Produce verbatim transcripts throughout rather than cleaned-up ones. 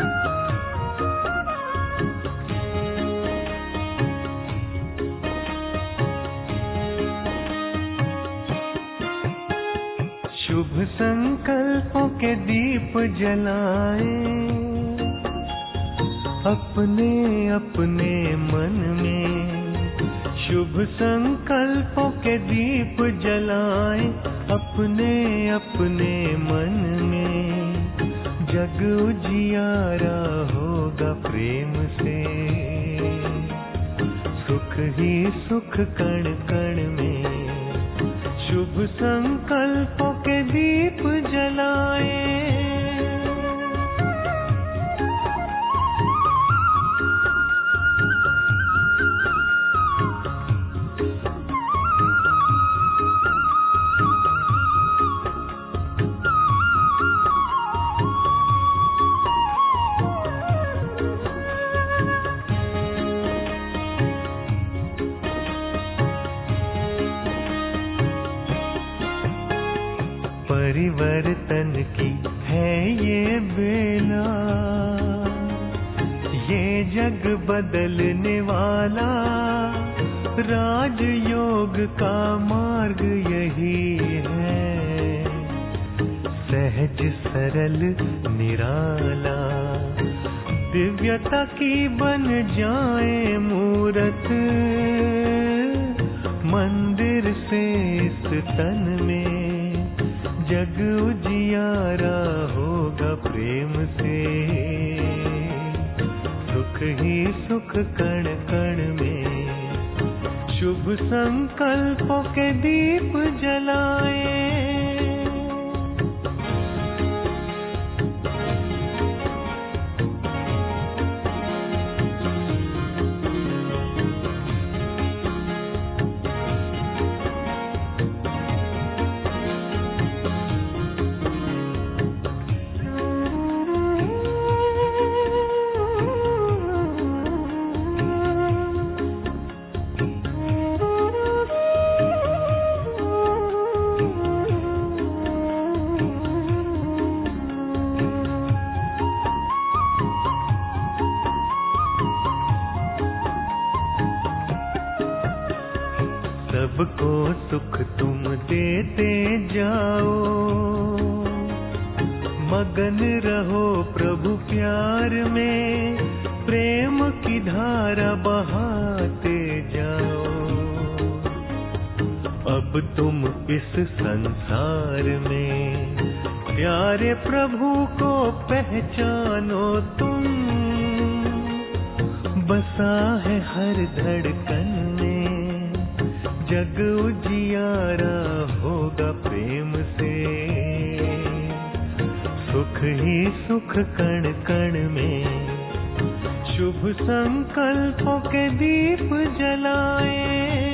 शुभ संकल्पों के दीप जलाएं अपने अपने मन में। शुभ संकल्पों के दीप जलाएं अपने अपने मन में। जग उजियारा होगा प्रेम से, सुख ही सुख कण कण में। शुभ संकल्पों के दीप जलाएं। परिवर्तन की है ये बेला, ये जग बदलने वाला। राजयोग का मार्ग यही है, सहज सरल निराला। दिव्यता की बन जाए मूरत, मंदिर से इस तन में। जग उजियारा होगा प्रेम से, सुख ही सुख कण कण में। शुभ संकल्पों के दीप जलाएं। सबको सुख तुम देते जाओ, मगन रहो प्रभु प्यार में। प्रेम की धारा बहाते जाओ। अब तुम इस संसार में प्यारे प्रभु को पहचानो तुम। बसा है हर धड़कन में, जग उजियारा होगा प्रेम से। सुख ही सुख कण कण में। शुभ संकल्पों के दीप जलाएं।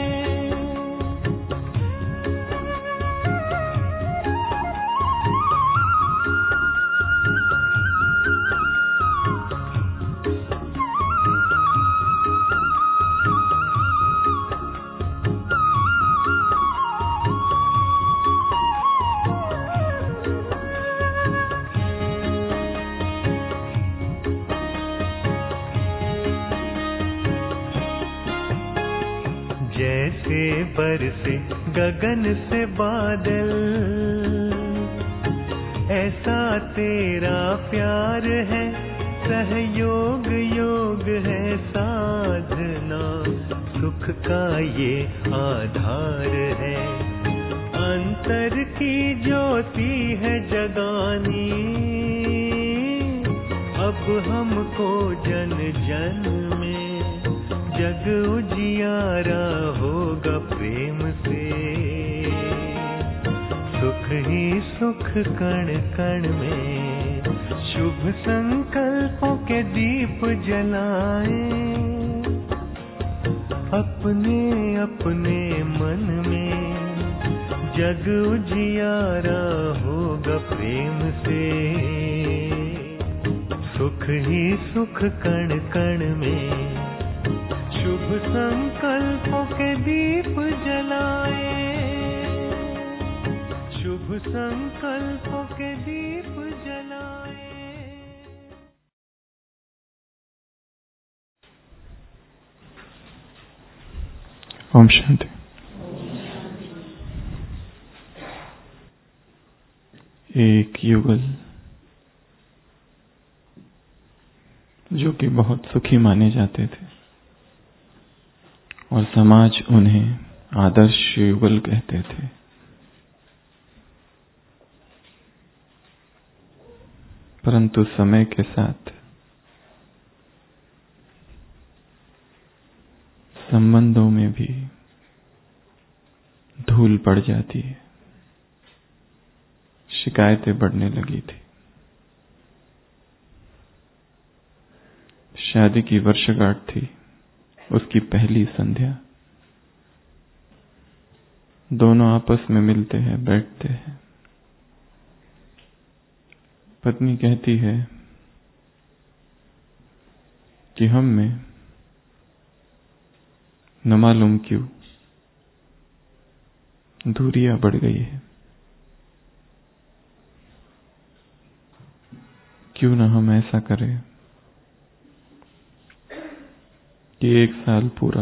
जैसे बरसे गगन से बादल, ऐसा तेरा प्यार है। सहयोग योग है साधना, सुख का ये आधार है। अंतर की ज्योति है जगानी, अब हमको जन जन में। जग उजियारा होगा प्रेम से, सुख ही सुख कण कण में। शुभ संकल्पों के दीप जलाएं अपने अपने मन में। जग उजियारा होगा प्रेम से, सुख ही सुख कण कण में। शुभ संकल्पों के दीप जलाएं, शुभ संकल्पों के दीप जलाएं। ओम शांति। एक युगल जो कि बहुत सुखी माने जाते थे और समाज उन्हें आदर्श युगल कहते थे। परंतु समय के साथ संबंधों में भी धूल पड़ जाती है, शिकायतें बढ़ने लगी थी। शादी की वर्षगांठ थी, उसकी पहली संध्या। दोनों आपस में मिलते हैं, बैठते हैं। पत्नी कहती है कि हम में न मालूम क्यों दूरियां बढ़ गई है, क्यों न हम ऐसा करें कि एक साल पूरा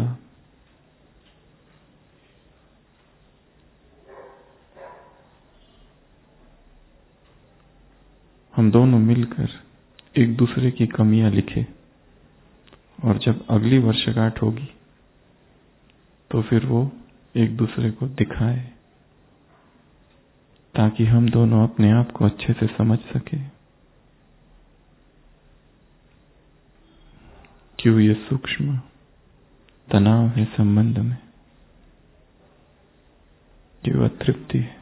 हम दोनों मिलकर एक दूसरे की कमियां लिखें और जब अगली वर्षगांठ होगी तो फिर वो एक दूसरे को दिखाए, ताकि हम दोनों अपने आप को अच्छे से समझ सके। क्यों ये सूक्ष्म तनाव है संबंध में, क्यों अतृप्ति है।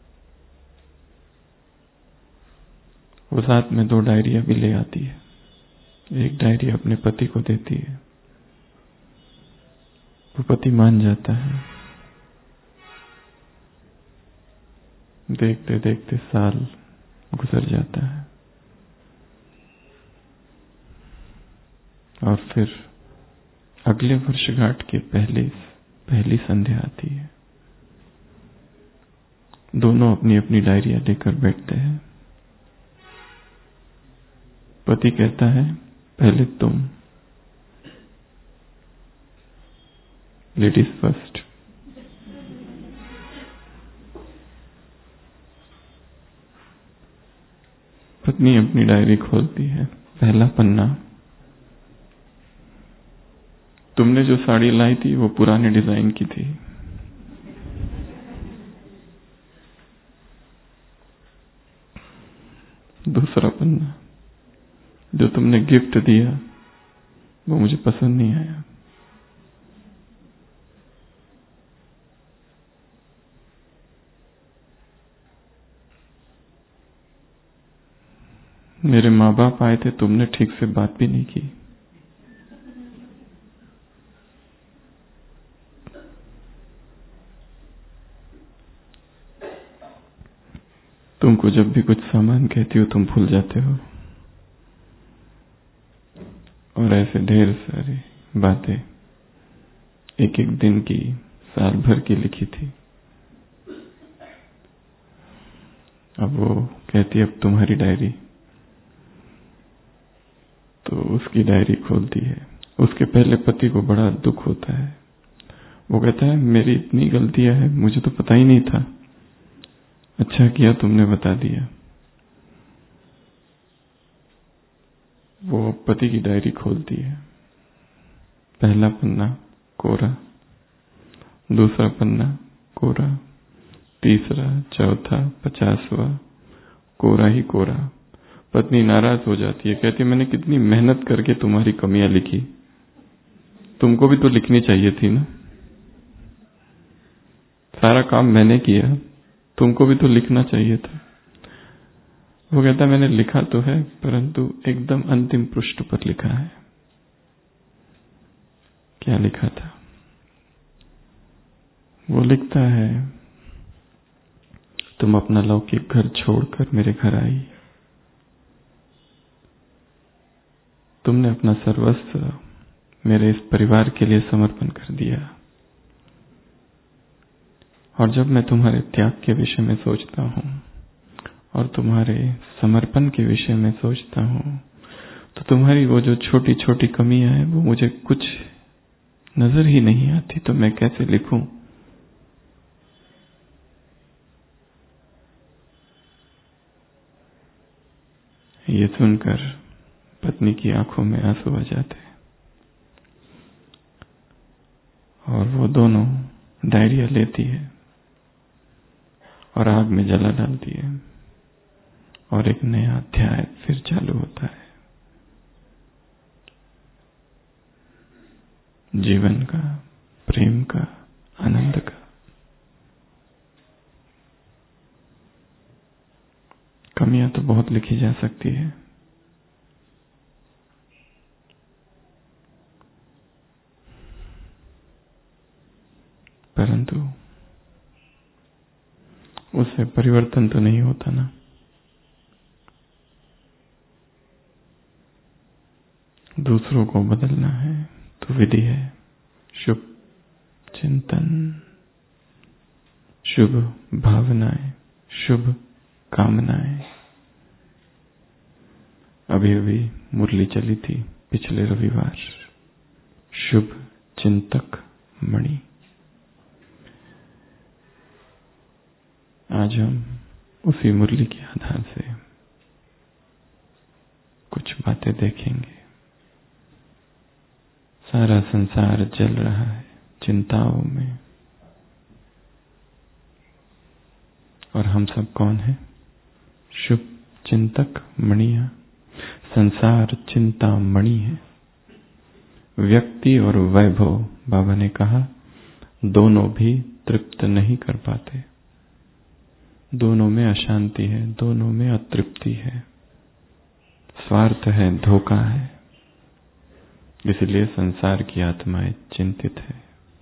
वो साथ में दो डायरियां भी ले आती है। एक डायरी अपने पति को देती है, वो पति मान जाता है। देखते देखते साल गुजर जाता है और फिर अगले वर्षगांठ के पहले पहली संध्या आती है। दोनों अपनी अपनी डायरियां लेकर बैठते हैं। पति कहता है, पहले तुम, लेडीज फर्स्ट। पत्नी अपनी डायरी खोलती है। पहला पन्ना, तुमने जो साड़ी लाई थी वो पुराने डिजाइन की थी। दूसरा पन्ना, जो तुमने गिफ्ट दिया वो मुझे पसंद नहीं आया। मेरे माँ बाप आए थे, तुमने ठीक से बात भी नहीं की। तुमको जब भी कुछ सामान कहती हो तुम भूल जाते हो। और ऐसे ढेर सारी बातें एक एक दिन की, साल भर की लिखी थी। अब वो कहती अब तुम्हारी डायरी, तो उसकी डायरी खोलती है। उसके पहले पति को बड़ा दुख होता है। वो कहता है मेरी इतनी गलतियां है, मुझे तो पता ही नहीं था, अच्छा किया तुमने बता दिया। वो पति की डायरी खोलती है। पहला पन्ना कोरा, दूसरा पन्ना कोरा, तीसरा, चौथा, पचासवा, कोरा ही कोरा। पत्नी नाराज हो जाती है, कहती मैंने कितनी मेहनत करके तुम्हारी कमियां लिखी, तुमको भी तो लिखनी चाहिए थी ना। सारा काम मैंने किया, तुमको भी तो लिखना चाहिए था। वो कहता मैंने लिखा तो है, परंतु एकदम अंतिम पृष्ठ पर लिखा है। क्या लिखा था? वो लिखता है, तुम अपना लौकिक घर छोड़कर मेरे घर आई, तुमने अपना सर्वस्व मेरे इस परिवार के लिए समर्पण कर दिया। और जब मैं तुम्हारे त्याग के विषय में सोचता हूं और तुम्हारे समर्पण के विषय में सोचता हूं, तो तुम्हारी वो जो छोटी छोटी कमियां हैं वो मुझे कुछ नजर ही नहीं आती तो मैं कैसे लिखूं? ये सुनकर पत्नी की आंखों में आंसू आ जाते और वो दोनों डायरिया लेती है और आग में जला डालती है और एक नया अध्याय फिर चालू होता है जीवन का, प्रेम का, आनंद का। कमियां तो बहुत लिखी जा सकती है, परंतु उससे परिवर्तन तो नहीं होता ना। दूसरों को बदलना है तो विधि है शुभ चिंतन, शुभ भावनाएं, शुभ कामनाएं। अभी अभी मुरली चली थी पिछले रविवार, शुभ चिंतक मणि। आज हम उसी मुरली के आधार से कुछ बातें देखेंगे। सारा संसार जल रहा है चिंताओं में, और हम सब कौन हैं? शुभ चिंतक मणिया। संसार चिंता मणि है। व्यक्ति और वैभव, बाबा ने कहा, दोनों भी तृप्त नहीं कर पाते। दोनों में अशांति है, दोनों में अतृप्ति है, स्वार्थ है, धोखा है। इसलिए संसार की आत्माएं चिंतित है।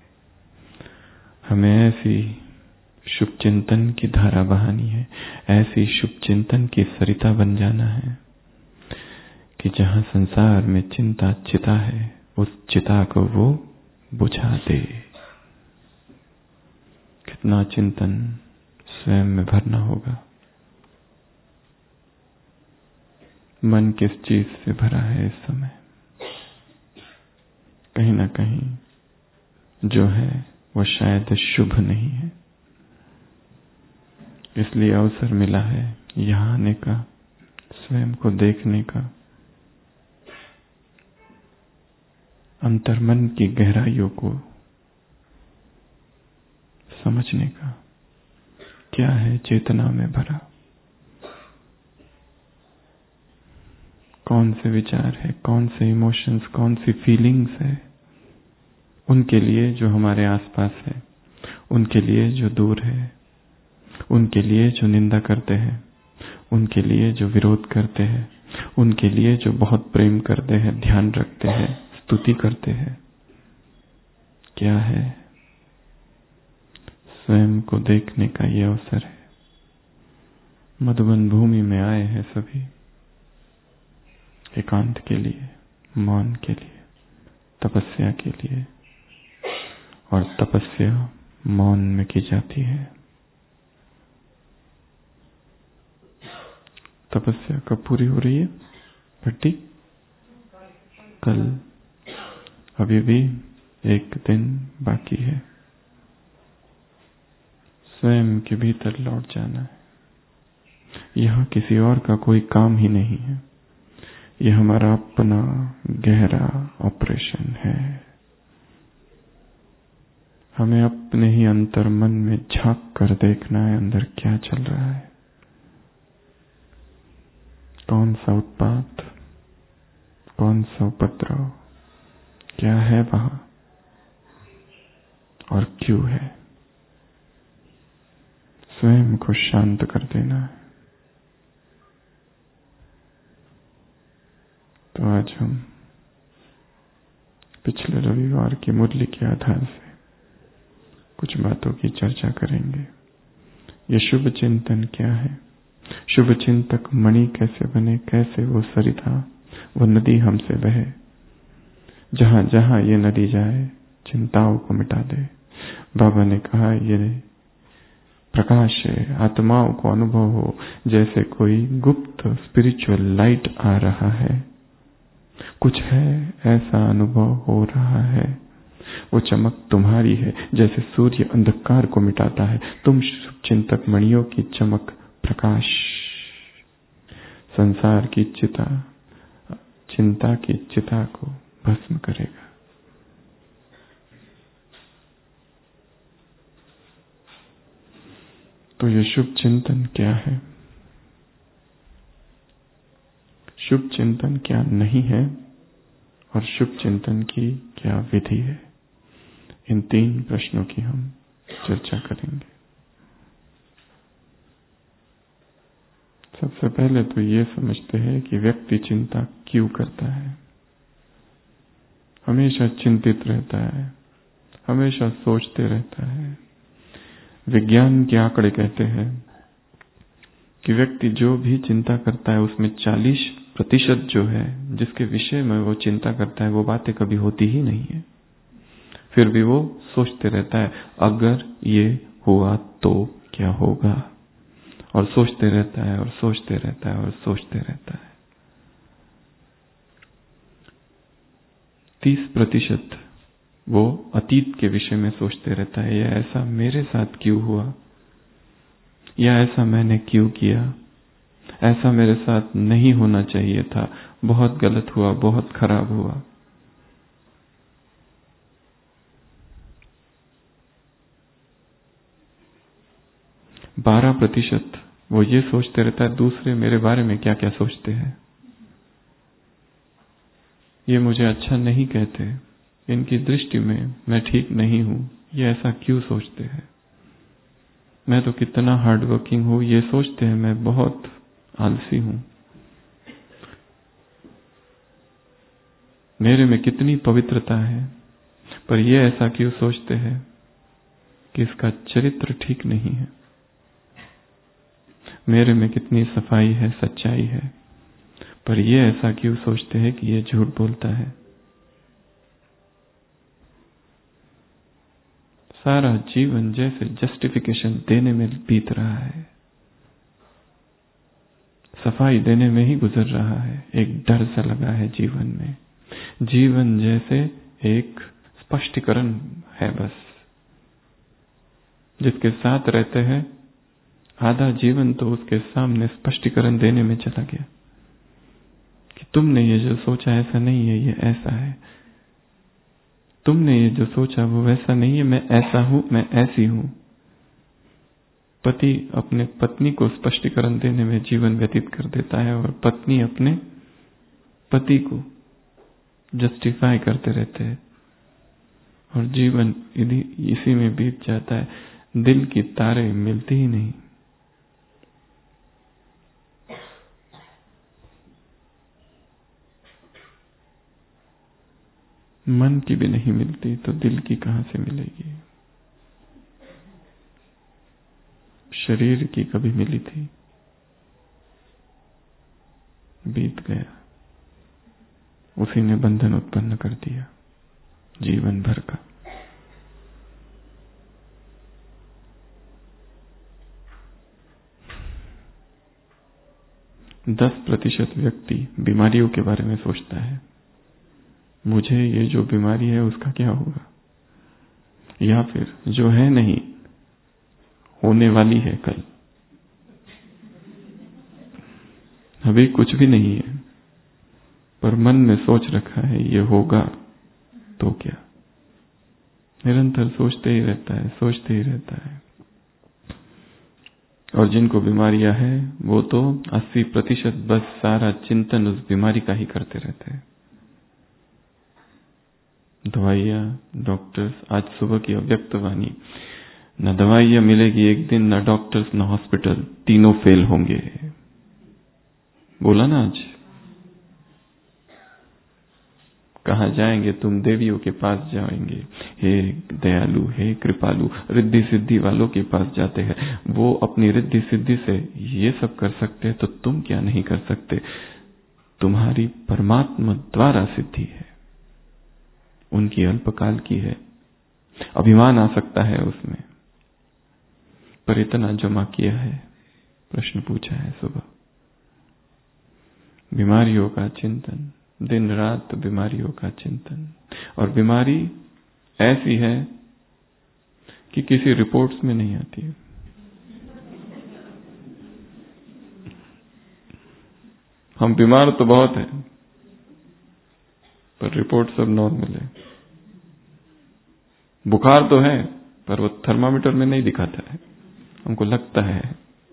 हमें ऐसी शुभ चिंतन की धारा बहानी है, ऐसी शुभ चिंतन की सरिता बन जाना है कि जहां संसार में चिंता चिता है, उस चिता को वो बुझा दे। कितना चिंतन स्वयं में भरना होगा। मन किस चीज से भरा है इस समय? कहीं ना कहीं जो है वो शायद शुभ नहीं है। इसलिए अवसर मिला है यहाँ आने का, स्वयं को देखने का, अंतर्मन की गहराइयों को समझने का। क्या है चेतना में भरा? कौन से विचार है, कौन से इमोशंस, कौन सी फीलिंग्स है? उनके लिए जो हमारे आसपास है, उनके लिए जो दूर है, उनके लिए जो निंदा करते हैं, उनके लिए जो विरोध करते हैं, उनके लिए जो बहुत प्रेम करते हैं, ध्यान रखते हैं, स्तुति करते हैं। क्या है? स्वयं को देखने का ये अवसर है। मधुबन भूमि में आए हैं सभी एकांत के लिए, मौन के लिए, तपस्या के लिए। और तपस्या मौन में की जाती है। तपस्या कब पूरी हो रही है भट्टी? कल। अभी भी एक दिन बाकी है। स्वयं के भीतर लौट जाना है। यहां किसी और का कोई काम ही नहीं है। यह हमारा अपना गहरा ऑपरेशन है। हमें अपने ही अंतर मन में झांक कर देखना है अंदर क्या चल रहा है। कौन सा उत्पात, कौन सा उपद्रव, क्या है वहां और क्यों है? स्वयं को शांत कर देना है। तो आज हम पिछले रविवार की मुरली के आधार से कुछ बातों की चर्चा करेंगे। ये शुभ चिंतन क्या है? शुभ चिंतक मणि कैसे बने? कैसे वो सरिता, वो नदी हमसे बहे, जहां जहां ये नदी जाए चिंताओं को मिटा दे। बाबा ने कहा ये प्रकाश है, आत्माओं को अनुभव हो जैसे कोई गुप्त स्पिरिचुअल लाइट आ रहा है। कुछ है ऐसा अनुभव हो रहा है वो चमक तुम्हारी है, जैसे सूर्य अंधकार को मिटाता है। तुम चिंतक मणियों की चमक, प्रकाश संसार की चिता, चिंता की चिता को भस्म करेगा। तो ये शुभ चिंतन क्या है, शुभ चिंतन क्या नहीं है, और शुभ चिंतन की क्या विधि है, इन तीन प्रश्नों की हम चर्चा करेंगे। सबसे पहले तो ये समझते हैं कि व्यक्ति चिंता क्यों करता है, हमेशा चिंतित रहता है, हमेशा सोचते रहता है। विज्ञान के आंकड़े कहते हैं कि व्यक्ति जो भी चिंता करता है उसमें चालीस प्रतिशत जो है जिसके विषय में वो चिंता करता है वो बातें कभी होती ही नहीं है, फिर भी वो सोचते रहता है अगर ये हुआ तो क्या होगा, और सोचते रहता है और सोचते रहता है और सोचते रहता है। तीस प्रतिशत वो अतीत के विषय में सोचते रहता है, यह ऐसा मेरे साथ क्यों हुआ, या ऐसा मैंने क्यों किया, ऐसा मेरे साथ नहीं होना चाहिए था, बहुत गलत हुआ, बहुत खराब हुआ। बारह प्रतिशत वो ये सोचते रहता है दूसरे मेरे बारे में क्या क्या सोचते हैं, ये मुझे अच्छा नहीं कहते, इनकी दृष्टि में मैं ठीक नहीं हूं, ये ऐसा क्यों सोचते हैं, मैं तो कितना हार्ड वर्किंग हूं, ये सोचते हैं मैं बहुत आलसी हूं, मेरे में कितनी पवित्रता है, पर ये ऐसा क्यों सोचते हैं कि इसका चरित्र ठीक नहीं है, मेरे में कितनी सफाई है, सच्चाई है, पर ये ऐसा क्यों सोचते हैं कि ये झूठ बोलता है। सारा जीवन जैसे जस्टिफिकेशन देने में बीत रहा है, सफाई देने में ही गुजर रहा है, एक डर सा लगा है जीवन में, जीवन जैसे एक स्पष्टीकरण है बस, जिसके साथ रहते हैं आधा जीवन तो उसके सामने स्पष्टीकरण देने में चला गया कि तुमने ये जो सोचा ऐसा नहीं है, ये ऐसा है, तुमने ये जो सोचा वो वैसा नहीं है, मैं ऐसा हूं, मैं ऐसी हूं। पति अपने पत्नी को स्पष्टीकरण देने में जीवन व्यतीत कर देता है और पत्नी अपने पति को जस्टिफाई करते रहते हैं और जीवन इसी में बीत जाता है, दिल की तारे मिलती ही नहीं। मन की भी नहीं मिलती तो दिल की कहां से मिलेगी। शरीर की कभी मिली थी, बीत गया, उसी ने बंधन उत्पन्न कर दिया जीवन भर का। दस प्रतिशत व्यक्ति बीमारियों के बारे में सोचता है, मुझे ये जो बीमारी है उसका क्या होगा, या फिर जो है नहीं होने वाली है कल, अभी कुछ भी नहीं है पर मन में सोच रखा है ये होगा तो क्या, निरंतर सोचते ही रहता है, सोचते ही रहता है। और जिनको बीमारियां हैं वो तो अस्सी प्रतिशत बस सारा चिंतन उस बीमारी का ही करते रहते हैं। दवाइयां, डॉक्टर्स, आज सुबह की अव्यक्त वाणी, न दवाइयां मिलेगी एक दिन, न डॉक्टर्स न हॉस्पिटल, तीनों फेल होंगे, बोला ना आज। कहा जाएंगे तुम देवियों के पास जाएंगे, हे दयालु, हे कृपालु, रिद्धि सिद्धि वालों के पास जाते हैं, वो अपनी रिद्धि सिद्धि से ये सब कर सकते हैं तो तुम क्या नहीं कर सकते। तुम्हारी परमात्मा द्वारा सिद्धि है, उनकी अल्पकाल की है, अभिमान आ सकता है उसमें, पर इतना जमा किया है। प्रश्न पूछा है सुबह, बीमारियों का चिंतन, दिन रात बीमारियों का चिंतन, और बीमारी ऐसी है कि किसी रिपोर्ट्स में नहीं आती है। हम बीमार तो बहुत हैं, पर रिपोर्ट सब नॉर्मल है। बुखार तो है, पर वो थर्मामीटर में नहीं दिखाता है, हमको लगता है।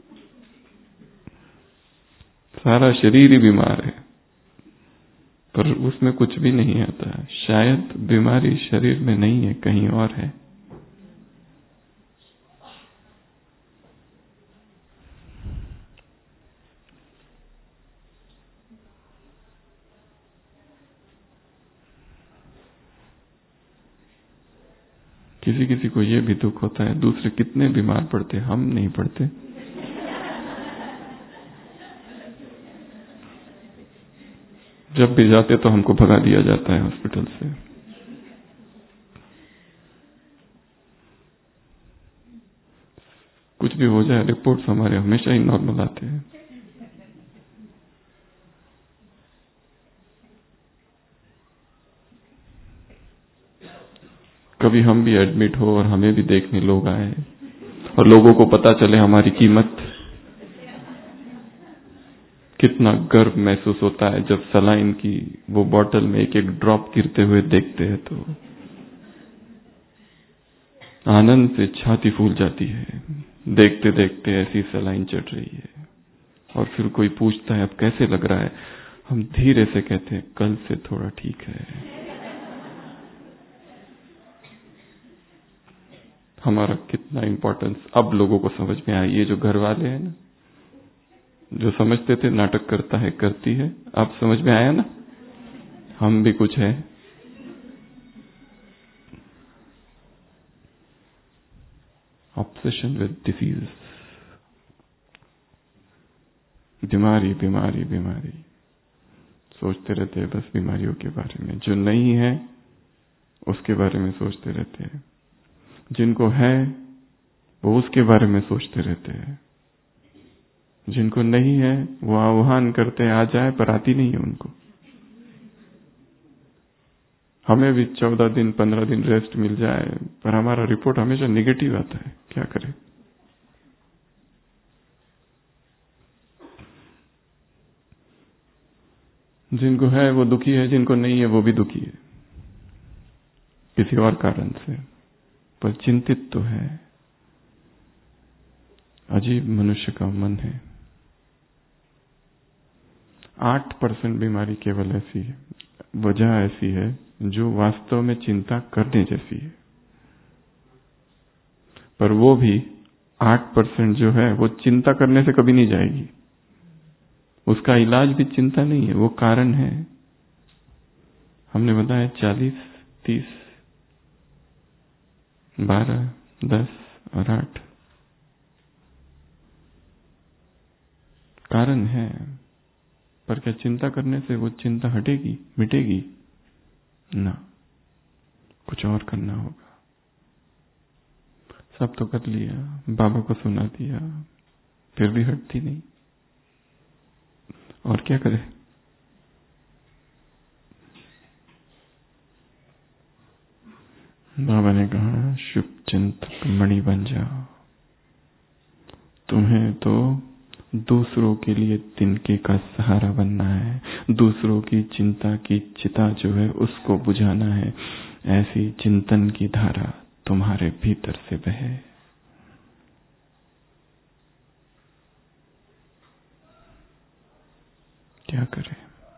सारा शरीर ही बीमार है, पर उसमें कुछ भी नहीं आता। शायद बीमारी शरीर में नहीं है, कहीं और है। किसी किसी को ये भी दुख होता है, दूसरे कितने बीमार पड़ते, हम नहीं पड़ते। जब भी जाते तो हमको भगा दिया जाता है हॉस्पिटल से। कुछ भी हो जाए, रिपोर्ट्स हमारे हमेशा ही नॉर्मल आते हैं। कभी हम भी एडमिट हो और हमें भी देखने लोग आए और लोगों को पता चले हमारी कीमत, कितना गर्व महसूस होता है जब सलाइन की वो बोतल में एक एक ड्रॉप गिरते हुए देखते हैं तो आनंद से छाती फूल जाती है। देखते देखते ऐसी सलाइन चढ़ रही है और फिर कोई पूछता है अब कैसे लग रहा है, हम धीरे से कहते हैं कल से थोड़ा ठीक है। हमारा कितना इंपॉर्टेंस अब लोगों को समझ में आया। ये जो घर वाले हैं ना, जो समझते थे नाटक करता है करती है, अब समझ में आया ना हम भी कुछ है। ऑब्सेशन विद डिसीज, बीमारी बीमारी बीमारी, सोचते रहते हैं बस बीमारियों के बारे में। जो नहीं है उसके बारे में सोचते रहते हैं, जिनको है वो उसके बारे में सोचते रहते हैं, जिनको नहीं है वो आह्वान करते हैं आ जाए, पर आती नहीं है उनको। हमें भी चौदह दिन पंद्रह दिन रेस्ट मिल जाए, पर हमारा रिपोर्ट हमेशा निगेटिव आता है, क्या करें। जिनको है वो दुखी है, जिनको नहीं है वो भी दुखी है किसी और कारण से, पर चिंतित तो है। अजीब मनुष्य का मन है। आठ परसेंट बीमारी केवल ऐसी है, वजह ऐसी है जो वास्तव में चिंता करने जैसी है, पर वो भी आठ परसेंट जो है वो चिंता करने से कभी नहीं जाएगी। उसका इलाज भी चिंता नहीं है, वो कारण है। हमने बताया चालीस तीस बारह दस और आठ कारण है, पर क्या चिंता करने से वो चिंता हटेगी, मिटेगी? ना, कुछ और करना होगा। सब तो कर लिया, बाबा को सुना दिया, फिर भी हटती नहीं, और क्या करे। बाबा ने कहा शुभ चिंतक मणि बन जाओ। तुम्हें तो दूसरों के लिए तिनके का सहारा बनना है, दूसरों की चिंता की चिता जो है उसको बुझाना है। ऐसी चिंतन की धारा तुम्हारे भीतर से बहे। क्या करें?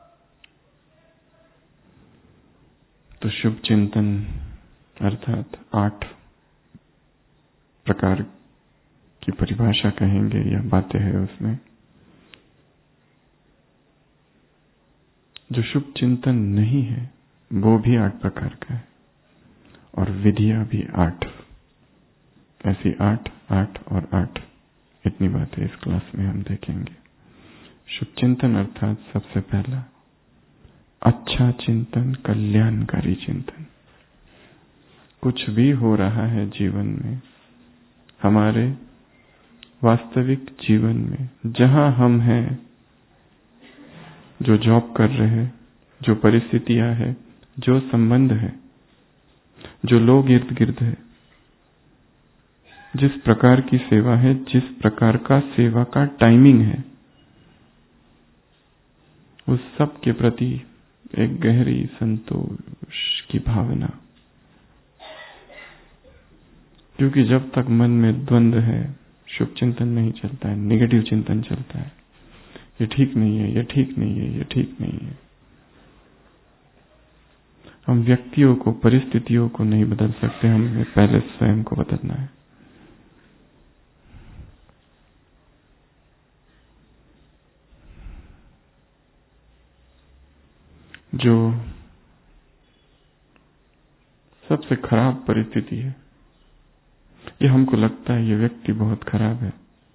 तो शुभ चिंतन अर्थात आठ प्रकार की परिभाषा कहेंगे या बातें हैं उसमें। जो शुभ चिंतन नहीं है वो भी आठ प्रकार का है, और विधियां भी आठ। ऐसी आठ आठ और आठ, इतनी बातें इस क्लास में हम देखेंगे। शुभ चिंतन अर्थात सबसे पहला अच्छा चिंतन, कल्याणकारी चिंतन। कुछ भी हो रहा है जीवन में, हमारे वास्तविक जीवन में, जहां हम हैं, जो जॉब कर रहे हैं, जो परिस्थितियां हैं, जो संबंध है, जो लोग इर्द गिर्द है, जिस प्रकार की सेवा है, जिस प्रकार का सेवा का टाइमिंग है, उस सब के प्रति एक गहरी संतोष की भावना। क्योंकि जब तक मन में द्वंद्व है, शुभ चिंतन नहीं चलता है, नेगेटिव चिंतन चलता है। ये ठीक नहीं है, ये ठीक नहीं है, ये ठीक नहीं है। हम व्यक्तियों को, परिस्थितियों को नहीं बदल सकते, हमें पहले स्वयं को बदलना है। जो सबसे खराब परिस्थिति है, ये हमको लगता है ये व्यक्ति बहुत खराब है,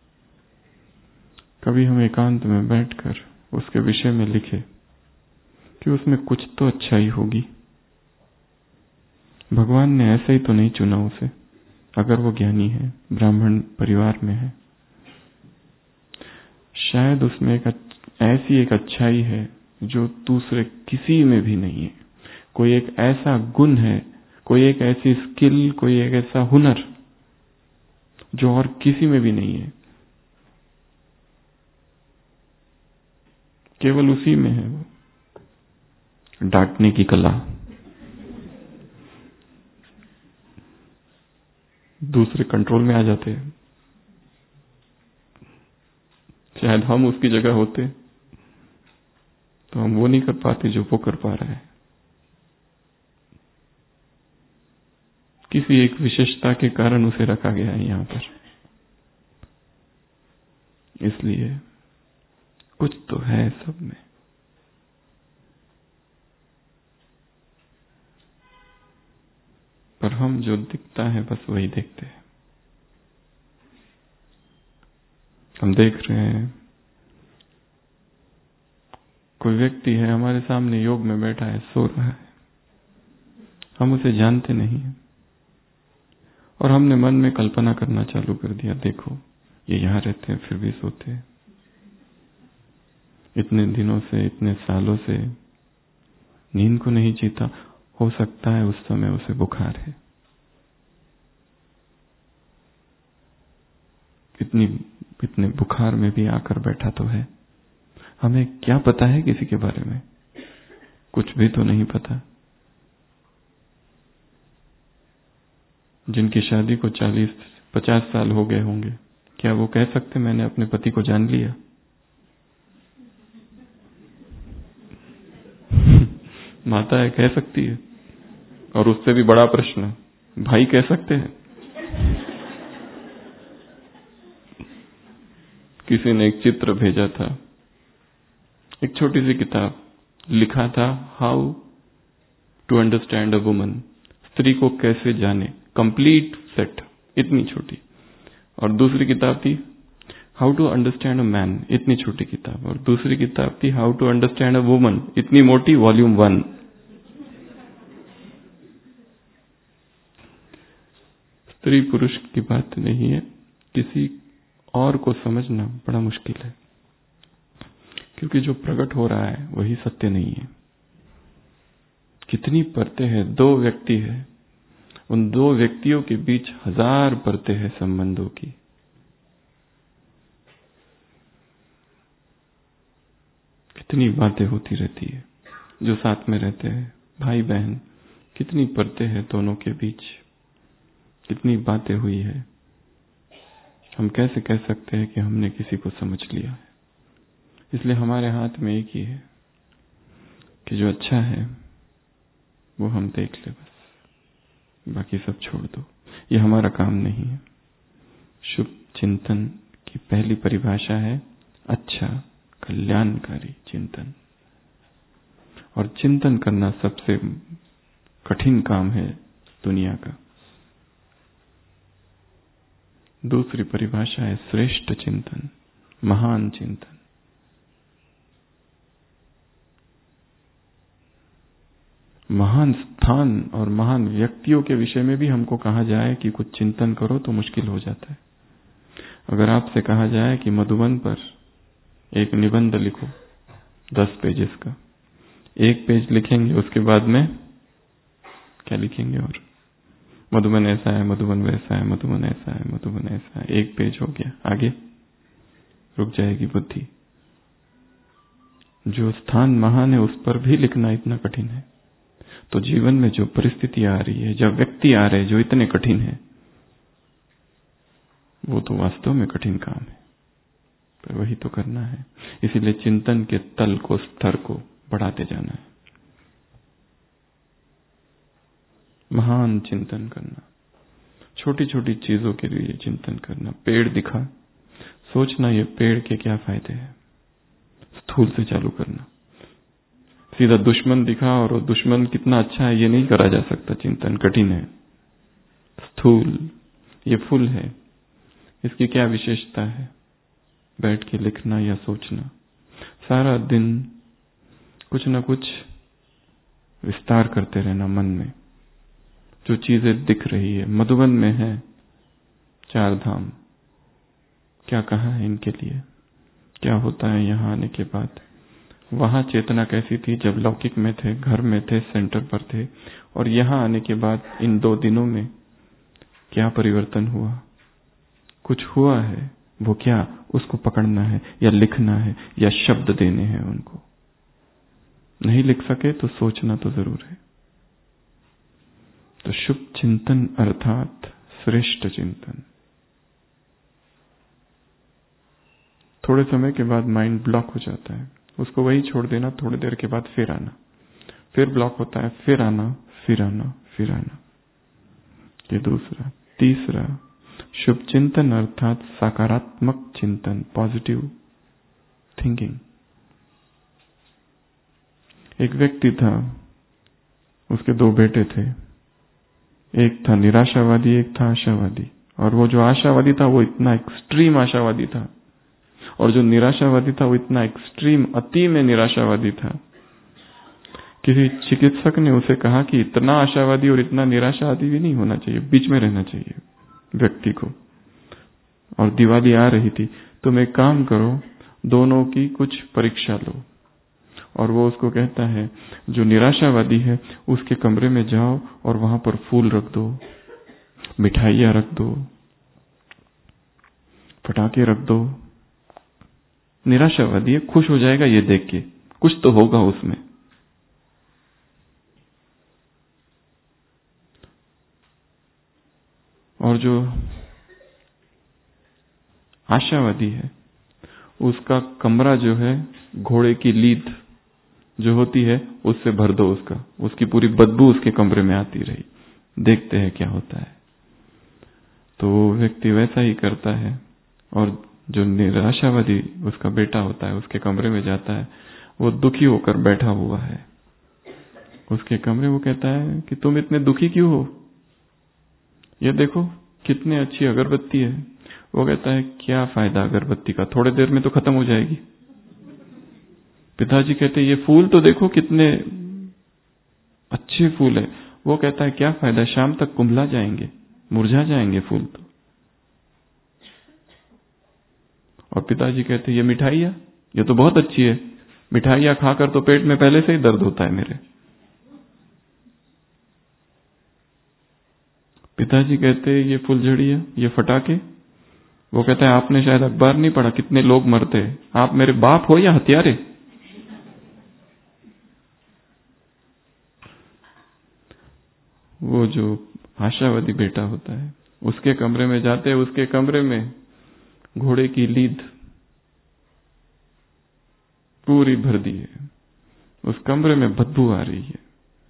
कभी हम एकांत में बैठकर उसके विषय में लिखे कि उसमें कुछ तो अच्छाई होगी। भगवान ने ऐसे ही तो नहीं चुना उसे। अगर वो ज्ञानी है, ब्राह्मण परिवार में है, शायद उसमें एक ऐसी एक अच्छाई है जो दूसरे किसी में भी नहीं है। कोई एक ऐसा गुण है, कोई एक ऐसी स्किल, कोई एक ऐसा हुनर जो और किसी में भी नहीं है, केवल उसी में है। वो डांटने की कला, दूसरे कंट्रोल में आ जाते हैं। शायद हम उसकी जगह होते तो हम वो नहीं कर पाते जो वो कर पा रहा है। किसी एक विशेषता के कारण उसे रखा गया है यहां पर। इसलिए कुछ तो है सब में। पर हम जो दिखता है बस वही देखते हैं। हम देख रहे हैं कोई व्यक्ति है हमारे सामने, योग में बैठा है, सो रहा है, हम उसे जानते नहीं हैं और हमने मन में कल्पना करना चालू कर दिया, देखो ये यहां रहते हैं फिर भी सोते हैं, इतने दिनों से, इतने सालों से नींद को नहीं जीता। हो सकता है उस समय उसे बुखार है। इतनी इतने बुखार में भी आकर बैठा तो है। हमें क्या पता है किसी के बारे में? कुछ भी तो नहीं पता। जिनकी शादी को चालीस पचास साल हो गए होंगे, क्या वो कह सकते मैंने अपने पति को जान लिया? माता है कह सकती है। और उससे भी बड़ा प्रश्न, भाई कह सकते हैं? किसी ने एक चित्र भेजा था, एक छोटी सी किताब, लिखा था how to understand a woman, स्त्री को कैसे जाने, कंप्लीट सेट, इतनी छोटी। और दूसरी किताब थी how to understand a man, इतनी छोटी किताब। और दूसरी किताब थी how to understand a woman, इतनी मोटी, वॉल्यूम वन। स्त्री पुरुष की बात नहीं है, किसी और को समझना बड़ा मुश्किल है, क्योंकि जो प्रकट हो रहा है वही सत्य नहीं है। कितनी परतें हैं, दो व्यक्ति है, उन दो व्यक्तियों के बीच हजार परतें हैं संबंधों की। कितनी बातें होती रहती है जो साथ में रहते हैं, भाई बहन, कितनी परतें हैं दोनों के बीच, कितनी बातें हुई है। हम कैसे कह सकते हैं कि हमने किसी को समझ लिया है? इसलिए हमारे हाथ में एक ही है कि जो अच्छा है वो हम देख ले, बस बाकी सब छोड़ दो। ये हमारा काम नहीं है। शुभ चिंतन की पहली परिभाषा है अच्छा, कल्याणकारी चिंतन। और चिंतन करना सबसे कठिन काम है दुनिया का। दूसरी परिभाषा है श्रेष्ठ चिंतन, महान चिंतन। महान स्थान और महान व्यक्तियों के विषय में भी हमको कहा जाए कि कुछ चिंतन करो तो मुश्किल हो जाता है। अगर आपसे कहा जाए कि मधुबन पर एक निबंध लिखो दस पेजेस का, एक पेज लिखेंगे, उसके बाद में क्या लिखेंगे? और मधुबन ऐसा है, मधुबन वैसा है, मधुबन ऐसा है, मधुबन ऐसा है। एक पेज हो गया, आगे रुक जाएगी बुद्धि। जो स्थान महान है उस पर भी लिखना इतना कठिन है, तो जीवन में जो परिस्थिति आ रही है, जब व्यक्ति आ रहे हैं जो इतने कठिन है, वो तो वास्तव में कठिन काम है, पर वही तो करना है। इसीलिए चिंतन के तल को, स्तर को बढ़ाते जाना है, महान चिंतन करना, छोटी छोटी चीजों के लिए चिंतन करना। पेड़ दिखा, सोचना ये पेड़ के क्या फायदे हैं, स्थूल से चालू करना। सीधा दुश्मन दिखा और वो दुश्मन कितना अच्छा है ये नहीं करा जा सकता, चिंतन कठिन है। स्थूल, ये फूल है, इसकी क्या विशेषता है, बैठ के लिखना या सोचना। सारा दिन कुछ ना कुछ विस्तार करते रहना मन में, जो चीजें दिख रही है। मधुबन में है चार धाम, क्या कहा है इनके लिए, क्या होता है यहाँ आने के बाद। वहां चेतना कैसी थी जब लौकिक में थे, घर में थे, सेंटर पर थे, और यहाँ आने के बाद इन दो दिनों में क्या परिवर्तन हुआ। कुछ हुआ है, वो क्या, उसको पकड़ना है या लिखना है या शब्द देने हैं उनको। नहीं लिख सके तो सोचना तो जरूर है। तो शुभ चिंतन अर्थात श्रेष्ठ चिंतन। थोड़े समय के बाद माइंड ब्लॉक हो जाता है, उसको वही छोड़ देना, थोड़ी देर के बाद फिर आना, फिर ब्लॉक होता है, फिर आना, फिर आना, फिर आना। ये दूसरा। तीसरा, शुभ चिंतन अर्थात सकारात्मक चिंतन, पॉजिटिव थिंकिंग। एक व्यक्ति था, उसके दो बेटे थे, एक था निराशावादी, एक था आशावादी। और वो जो आशावादी था वो इतना एक्सट्रीम आशावादी था, और जो निराशावादी था वो इतना एक्सट्रीम अति में निराशावादी था। किसी चिकित्सक ने उसे कहा कि इतना आशावादी और इतना निराशावादी भी नहीं होना चाहिए, बीच में रहना चाहिए व्यक्ति को। और दिवाली आ रही थी, तुम एक काम करो, दोनों की कुछ परीक्षा लो। और वो उसको कहता है, जो निराशावादी है उसके कमरे में जाओ और वहां पर फूल रख दो, मिठाइयां रख दो, पटाखे रख दो। निराशावादी है, खुश हो जाएगा ये देख के, कुछ तो होगा उसमें। और जो आशावादी है उसका कमरा जो है घोड़े की लीद जो होती है उससे भर दो उसका, उसकी पूरी बदबू उसके कमरे में आती रही, देखते हैं क्या होता है। तो वो व्यक्ति वैसा ही करता है। और जो निराशावादी उसका बेटा होता है, उसके कमरे में जाता है, वो दुखी होकर बैठा हुआ है उसके कमरे। वो कहता है कि तुम इतने दुखी क्यों हो, ये देखो कितनी अच्छी अगरबत्ती है। वो कहता है क्या फायदा अगरबत्ती का, थोड़ी देर में तो खत्म हो जाएगी। पिताजी कहते हैं ये फूल तो देखो कितने अच्छे फूल है। वो कहता है क्या फायदा, शाम तक कुंभला जाएंगे, मुरझा जाएंगे फूल तो। और पिताजी कहते हैं ये मिठाइयां, ये तो बहुत अच्छी है, मिठाइयां खाकर तो पेट में पहले से ही दर्द होता है मेरे। पिताजी कहते हैं ये फुलझड़ियां, ये फटाके। वो कहता है आपने शायद अखबार नहीं पढ़ा, कितने लोग मरते हैं, आप मेरे बाप हो या हत्यारे। वो जो आशावादी बेटा होता है उसके कमरे में जाते हैं, उसके कमरे में घोड़े की लीद पूरी भर दी है, उस कमरे में बदबू आ रही है।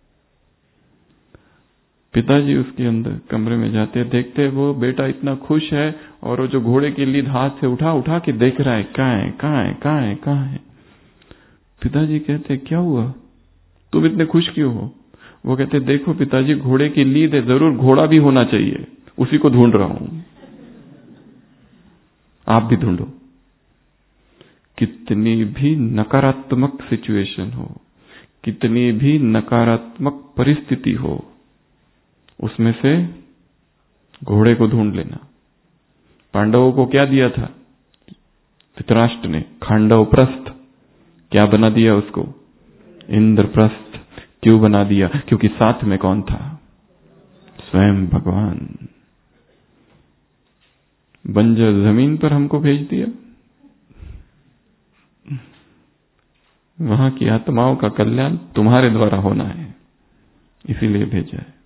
पिताजी उसके अंदर कमरे में जाते हैं, देखते हैं वो बेटा इतना खुश है, और वो जो घोड़े की लीद हाथ से उठा उठा के देख रहा है, कहाँ है कहाँ है कहाँ है कहाँ है। पिताजी कहते क्या हुआ, तुम इतने खुश क्यों हो। वो कहते देखो पिताजी, घोड़े की लीद है, जरूर घोड़ा भी होना चाहिए, उसी को ढूंढ रहा हूं, आप भी ढूंढो। कितनी भी नकारात्मक सिचुएशन हो, कितनी भी नकारात्मक परिस्थिति हो, उसमें से घोड़े को ढूंढ लेना। पांडवों को क्या दिया था धृतराष्ट्र ने, खांडव प्रस्थ। क्या बना दिया उसको, इंद्रप्रस्थ। क्यों बना दिया, क्योंकि साथ में कौन था, स्वयं भगवान बंजर जमीन पर हमको भेज दिया, वहां की आत्माओं का कल्याण तुम्हारे द्वारा होना है, इसीलिए भेजा है।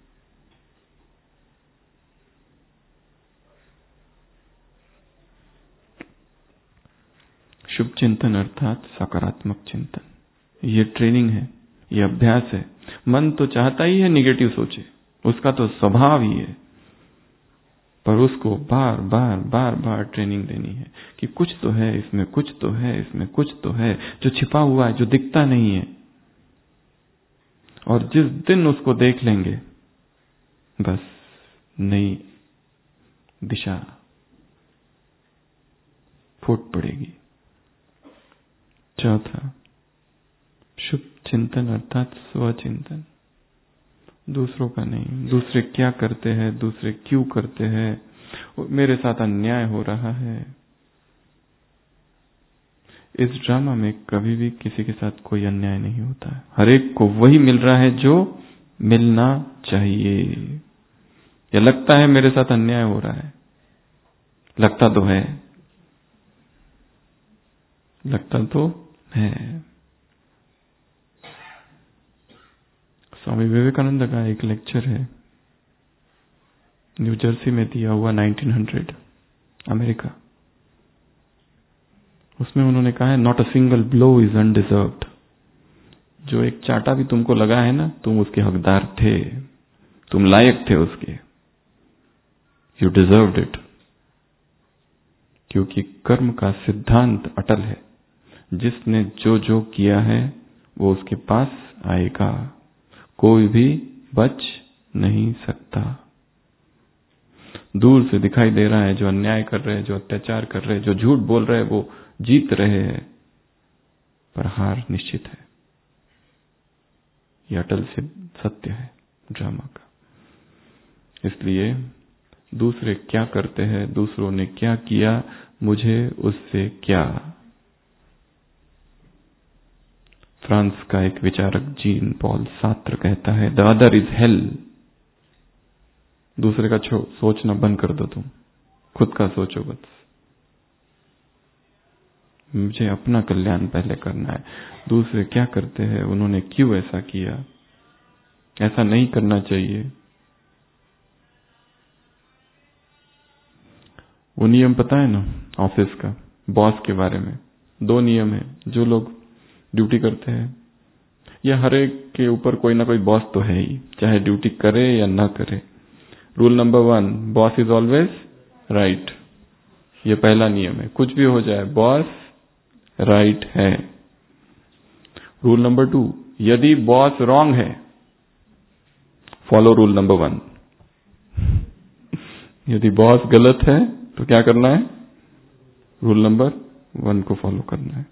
शुभ चिंतन अर्थात सकारात्मक चिंतन, ये ट्रेनिंग है, ये अभ्यास है। मन तो चाहता ही है निगेटिव सोचे, उसका तो स्वभाव ही है, पर उसको बार बार बार बार ट्रेनिंग देनी है कि कुछ तो है इसमें, कुछ तो है इसमें, कुछ तो है जो छिपा हुआ है, जो दिखता नहीं है। और जिस दिन उसको देख लेंगे, बस नई दिशा फूट पड़ेगी। चौथा, शुभ चिंतन अर्थात स्वचिंतन, दूसरों का नहीं। दूसरे क्या करते हैं, दूसरे क्यों करते हैं, मेरे साथ अन्याय हो रहा है। इस ड्रामा में कभी भी किसी के साथ कोई अन्याय नहीं होता है, हर एक को वही मिल रहा है जो मिलना चाहिए। या लगता है मेरे साथ अन्याय हो रहा है, लगता तो है, लगता तो है। स्वामी विवेकानंद का एक लेक्चर है, न्यू जर्सी में दिया हुआ, नाइनटीन हंड्रेड, अमेरिका। उसमें उन्होंने कहा है, not a single blow is undeserved. जो एक चाटा भी तुमको लगा है ना, तुम उसके हकदार थे, तुम लायक थे उसके, यू डिजर्व्ड इट। क्योंकि कर्म का सिद्धांत अटल है, जिसने जो जो किया है वो उसके पास आएगा, कोई भी बच नहीं सकता। दूर से दिखाई दे रहा है जो अन्याय कर रहे हैं, जो अत्याचार कर रहे हैं, जो झूठ बोल रहे हैं, वो जीत रहे हैं, पर हार निश्चित है। यह अटल सत्य है ड्रामा का। इसलिए दूसरे क्या करते हैं, दूसरों ने क्या किया, मुझे उससे क्या। फ्रांस का एक विचारक जीन पॉल सार्त्र कहता है, द अदर इज हेल। दूसरे का सोचना बंद कर दो, तुम खुद का सोचो बस। मुझे अपना कल्याण पहले करना है। दूसरे क्या करते हैं, उन्होंने क्यों ऐसा किया, ऐसा नहीं करना चाहिए। वो नियम पता है ना ऑफिस का, बॉस के बारे में? दो नियम है जो लोग ड्यूटी करते हैं, या हर एक के ऊपर कोई ना कोई बॉस तो है ही, चाहे ड्यूटी करे या ना करे। Rule number one, boss is always right. ये पहला नियम है, कुछ भी हो जाए बॉस राइट है। रूल नंबर टू, यदि बॉस रॉन्ग है, फॉलो रूल नंबर वन। यदि बॉस गलत है तो क्या करना है? रूल नंबर वन को फॉलो करना है।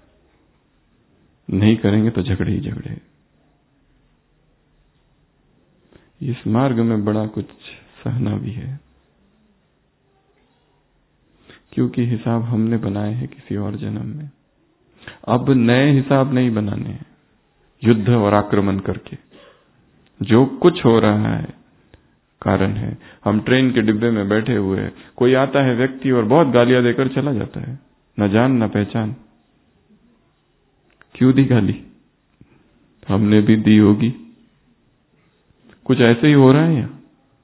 नहीं करेंगे तो झगड़े ही झगड़े। इस मार्ग में बड़ा कुछ सहना भी है, क्योंकि हिसाब हमने बनाए हैं किसी और जन्म में। अब नए हिसाब नहीं बनाने हैं युद्ध और आक्रमण करके। जो कुछ हो रहा है कारण है। हम ट्रेन के डिब्बे में बैठे हुए हैं, कोई आता है व्यक्ति और बहुत गालियां देकर चला जाता है, न जान न पहचान। क्यों दी गाली? हमने भी दी होगी। कुछ ऐसे ही हो रहा है यहाँ।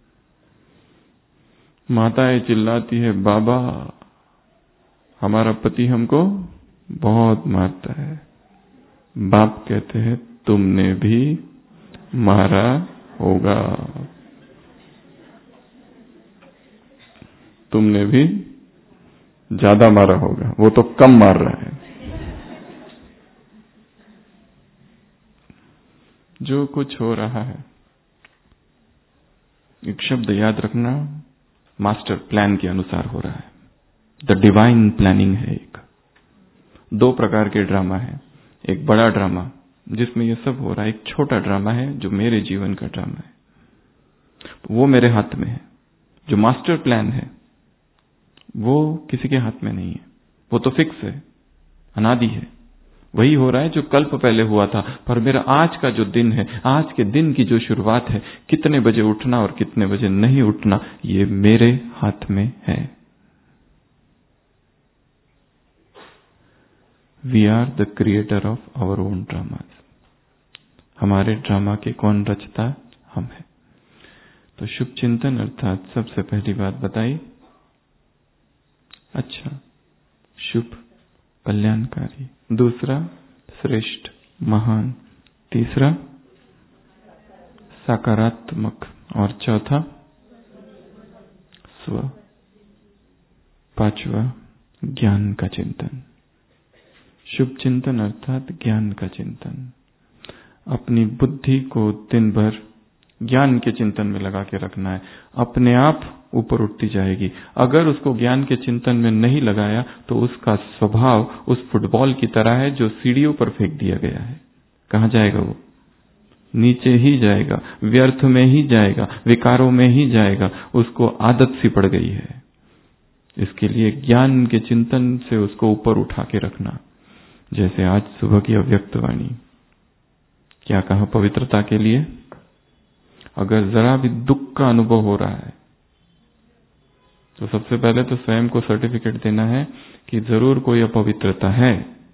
माताएं चिल्लाती है, बाबा हमारा पति हमको बहुत मारता है। बाप कहते हैं, तुमने भी मारा होगा, तुमने भी ज्यादा मारा होगा, वो तो कम मार रहा है। जो कुछ हो रहा है, एक शब्द याद रखना, मास्टर प्लान के अनुसार हो रहा है। द डिवाइन प्लानिंग है। एक दो प्रकार के ड्रामा है, एक बड़ा ड्रामा जिसमें ये सब हो रहा है, एक छोटा ड्रामा है जो मेरे जीवन का ड्रामा है, वो मेरे हाथ में है। जो मास्टर प्लान है वो किसी के हाथ में नहीं है, वो तो फिक्स है, अनादि है, वही हो रहा है जो कल्प पहले हुआ था। पर मेरा आज का जो दिन है, आज के दिन की जो शुरुआत है, कितने बजे उठना और कितने बजे नहीं उठना, ये मेरे हाथ में है। We are the creator of our own dramas. हमारे ड्रामा के कौन रचता? हम हैं। तो शुभ चिंतन अर्थात सबसे पहली बात बताई, अच्छा, शुभ, कल्याणकारी। दूसरा, श्रेष्ठ, महान। तीसरा, सकारात्मक। और चौथा, स्व। पांचवा, ज्ञान का चिंतन। शुभ चिंतन अर्थात ज्ञान का चिंतन। अपनी बुद्धि को दिन भर ज्ञान के चिंतन में लगा के रखना है, अपने आप ऊपर उठती जाएगी। अगर उसको ज्ञान के चिंतन में नहीं लगाया तो उसका स्वभाव उस फुटबॉल की तरह है जो सीढ़ियों पर फेंक दिया गया है। कहां जाएगा वो? नीचे ही जाएगा, व्यर्थ में ही जाएगा, विकारों में ही जाएगा। उसको आदत सी पड़ गई है। इसके लिए ज्ञान के चिंतन से उसको ऊपर उठा के रखना। जैसे आज सुबह की अव्यक्त वाणी, क्या कहा पवित्रता के लिए? अगर जरा भी दुख का अनुभव हो रहा है तो सबसे पहले तो स्वयं को सर्टिफिकेट देना है कि जरूर कोई अपवित्रता है।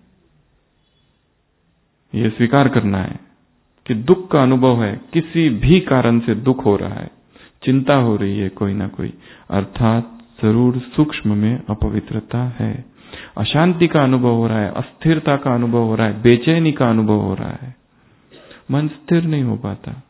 ये स्वीकार करना है कि दुख का अनुभव है, किसी भी कारण से दुख हो रहा है, चिंता हो रही है कोई ना कोई, अर्थात जरूर सूक्ष्म में अपवित्रता है। अशांति का अनुभव हो रहा है, अस्थिरता का अनुभव हो रहा है, बेचैनी का अनुभव हो रहा है, मन स्थिर नहीं हो पाता।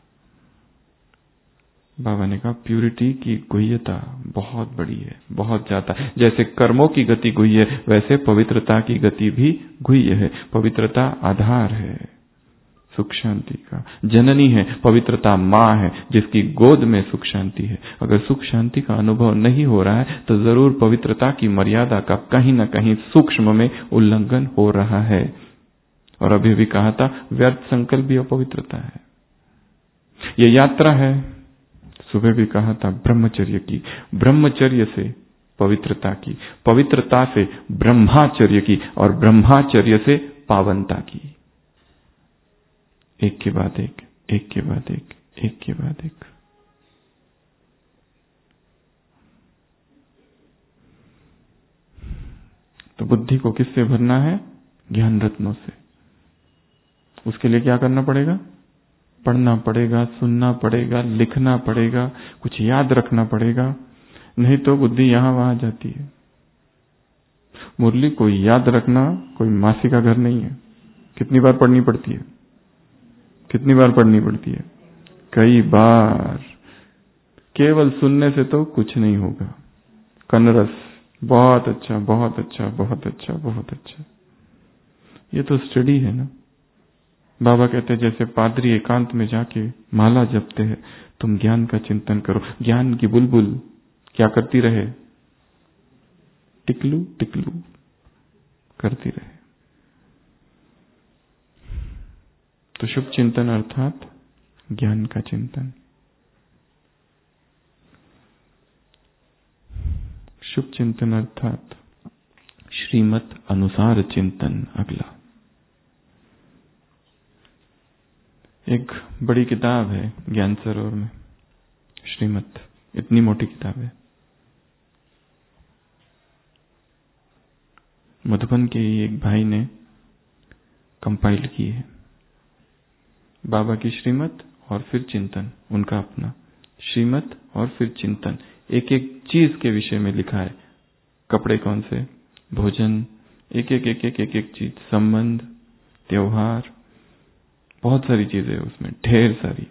बाबा ने कहा प्यूरिटी की गुह्यता बहुत बड़ी है, बहुत ज्यादा। जैसे कर्मों की गति गुह्य है, वैसे पवित्रता की गति भी गुह्य है। पवित्रता आधार है सुख शांति का, जननी है। पवित्रता माँ है जिसकी गोद में सुख शांति है। अगर सुख शांति का अनुभव नहीं हो रहा है तो जरूर पवित्रता की मर्यादा का कहीं न कहीं सूक्ष्म में उल्लंघन हो रहा है। और अभी भी कहा था, व्यर्थ संकल्प भी अपवित्रता है। ये यात्रा है, सुबह भी कहा था, ब्रह्मचर्य की। ब्रह्मचर्य से पवित्रता की, पवित्रता से ब्रह्माचर्य की, और ब्रह्माचर्य से पावनता की। एक के बाद एक, एक के बाद एक, एक के बाद एक। तो बुद्धि को किससे भरना है? ज्ञान रत्नों से। उसके लिए क्या करना पड़ेगा? पढ़ना पड़ेगा, सुनना पड़ेगा, लिखना पड़ेगा, कुछ याद रखना पड़ेगा, नहीं तो बुद्धि यहां वहां जाती है। मुरली कोई याद रखना कोई मासी का घर नहीं है। कितनी बार पढ़नी पड़ती है? कितनी बार पढ़नी पड़ती है? कई बार। केवल सुनने से तो कुछ नहीं होगा। कनरस, बहुत अच्छा, बहुत अच्छा, बहुत अच्छा, बहुत अच्छा। ये तो स्टडी है ना। बाबा कहते हैं जैसे पादरी एकांत में जाके माला जपते हैं, तुम ज्ञान का चिंतन करो। ज्ञान की बुलबुल क्या करती रहे? टिकलू टिकलू करती रहे। तो शुभ चिंतन अर्थात ज्ञान का चिंतन। शुभ चिंतन अर्थात श्रीमत अनुसार चिंतन। अगला एक बड़ी किताब है ज्ञान सरोवर में, श्रीमत, इतनी मोटी किताब है। मधुबन के एक भाई ने कंपाइल की है। बाबा की श्रीमत और फिर चिंतन, उनका अपना श्रीमत और फिर चिंतन, एक एक चीज के विषय में लिखा है। कपड़े कौन से, भोजन, एक एक एक एक एक एक चीज, संबंध, त्योहार, बहुत सारी चीजें उसमें, ढेर सारी।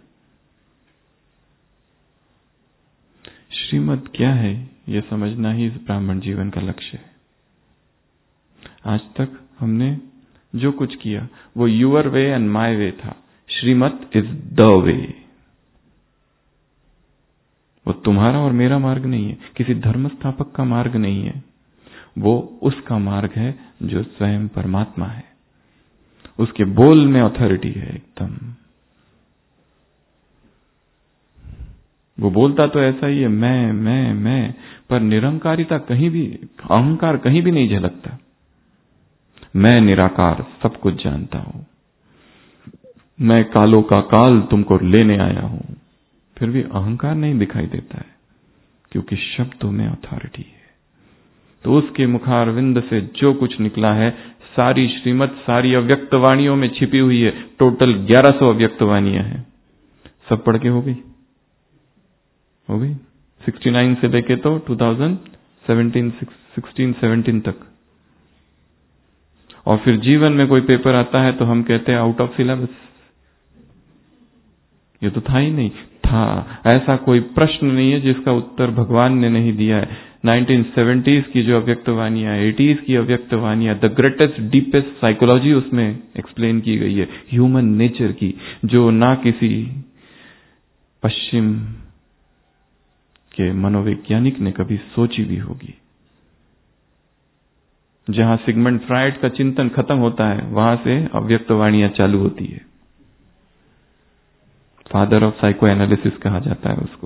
श्रीमत क्या है यह समझना ही इस ब्राह्मण जीवन का लक्ष्य है। आज तक हमने जो कुछ किया वो your way and my way था। Shrimat is the way. वो तुम्हारा और मेरा मार्ग नहीं है, किसी धर्म स्थापक का मार्ग नहीं है। वो उसका मार्ग है जो स्वयं परमात्मा है। उसके बोल में अथॉरिटी है एकदम। वो बोलता तो ऐसा ही है, मैं मैं मैं, पर निरंकारिता कहीं भी, अहंकार कहीं भी नहीं झलकता। मैं निराकार सब कुछ जानता हूं, मैं कालों का काल तुमको लेने आया हूं, फिर भी अहंकार नहीं दिखाई देता है, क्योंकि शब्दों में अथॉरिटी है। तो उसके मुखारविंद से जो कुछ निकला है, सारी श्रीमत सारी अव्यक्त वाणियों में छिपी हुई है। टोटल ग्यारह सौ अव्यक्त वाणियां हैं। सब पढ़ के हो गई हो गई उनहत्तर से लेके तो दो हज़ार सत्रह सोलह सत्रह तक। और फिर जीवन में कोई पेपर आता है तो हम कहते हैं आउट ऑफ सिलेबस। ये तो था ही नहीं, था ऐसा कोई प्रश्न नहीं है जिसका उत्तर भगवान ने नहीं दिया है। नाइनटीन सेवेंटीज़ की जो अव्यक्त वाणियां, एटीज़ की अव्यक्त वाणियां, द ग्रेटेस्ट डीपेस्ट साइकोलॉजी उसमें एक्सप्लेन की गई है, ह्यूमन नेचर की, जो ना किसी पश्चिम के मनोवैज्ञानिक ने कभी सोची भी होगी। जहां सिगमंड फ्रायड का चिंतन खत्म होता है, वहां से अव्यक्त वाणियां चालू होती है। फादर ऑफ साइको एनालिसिस कहा जाता है उसको।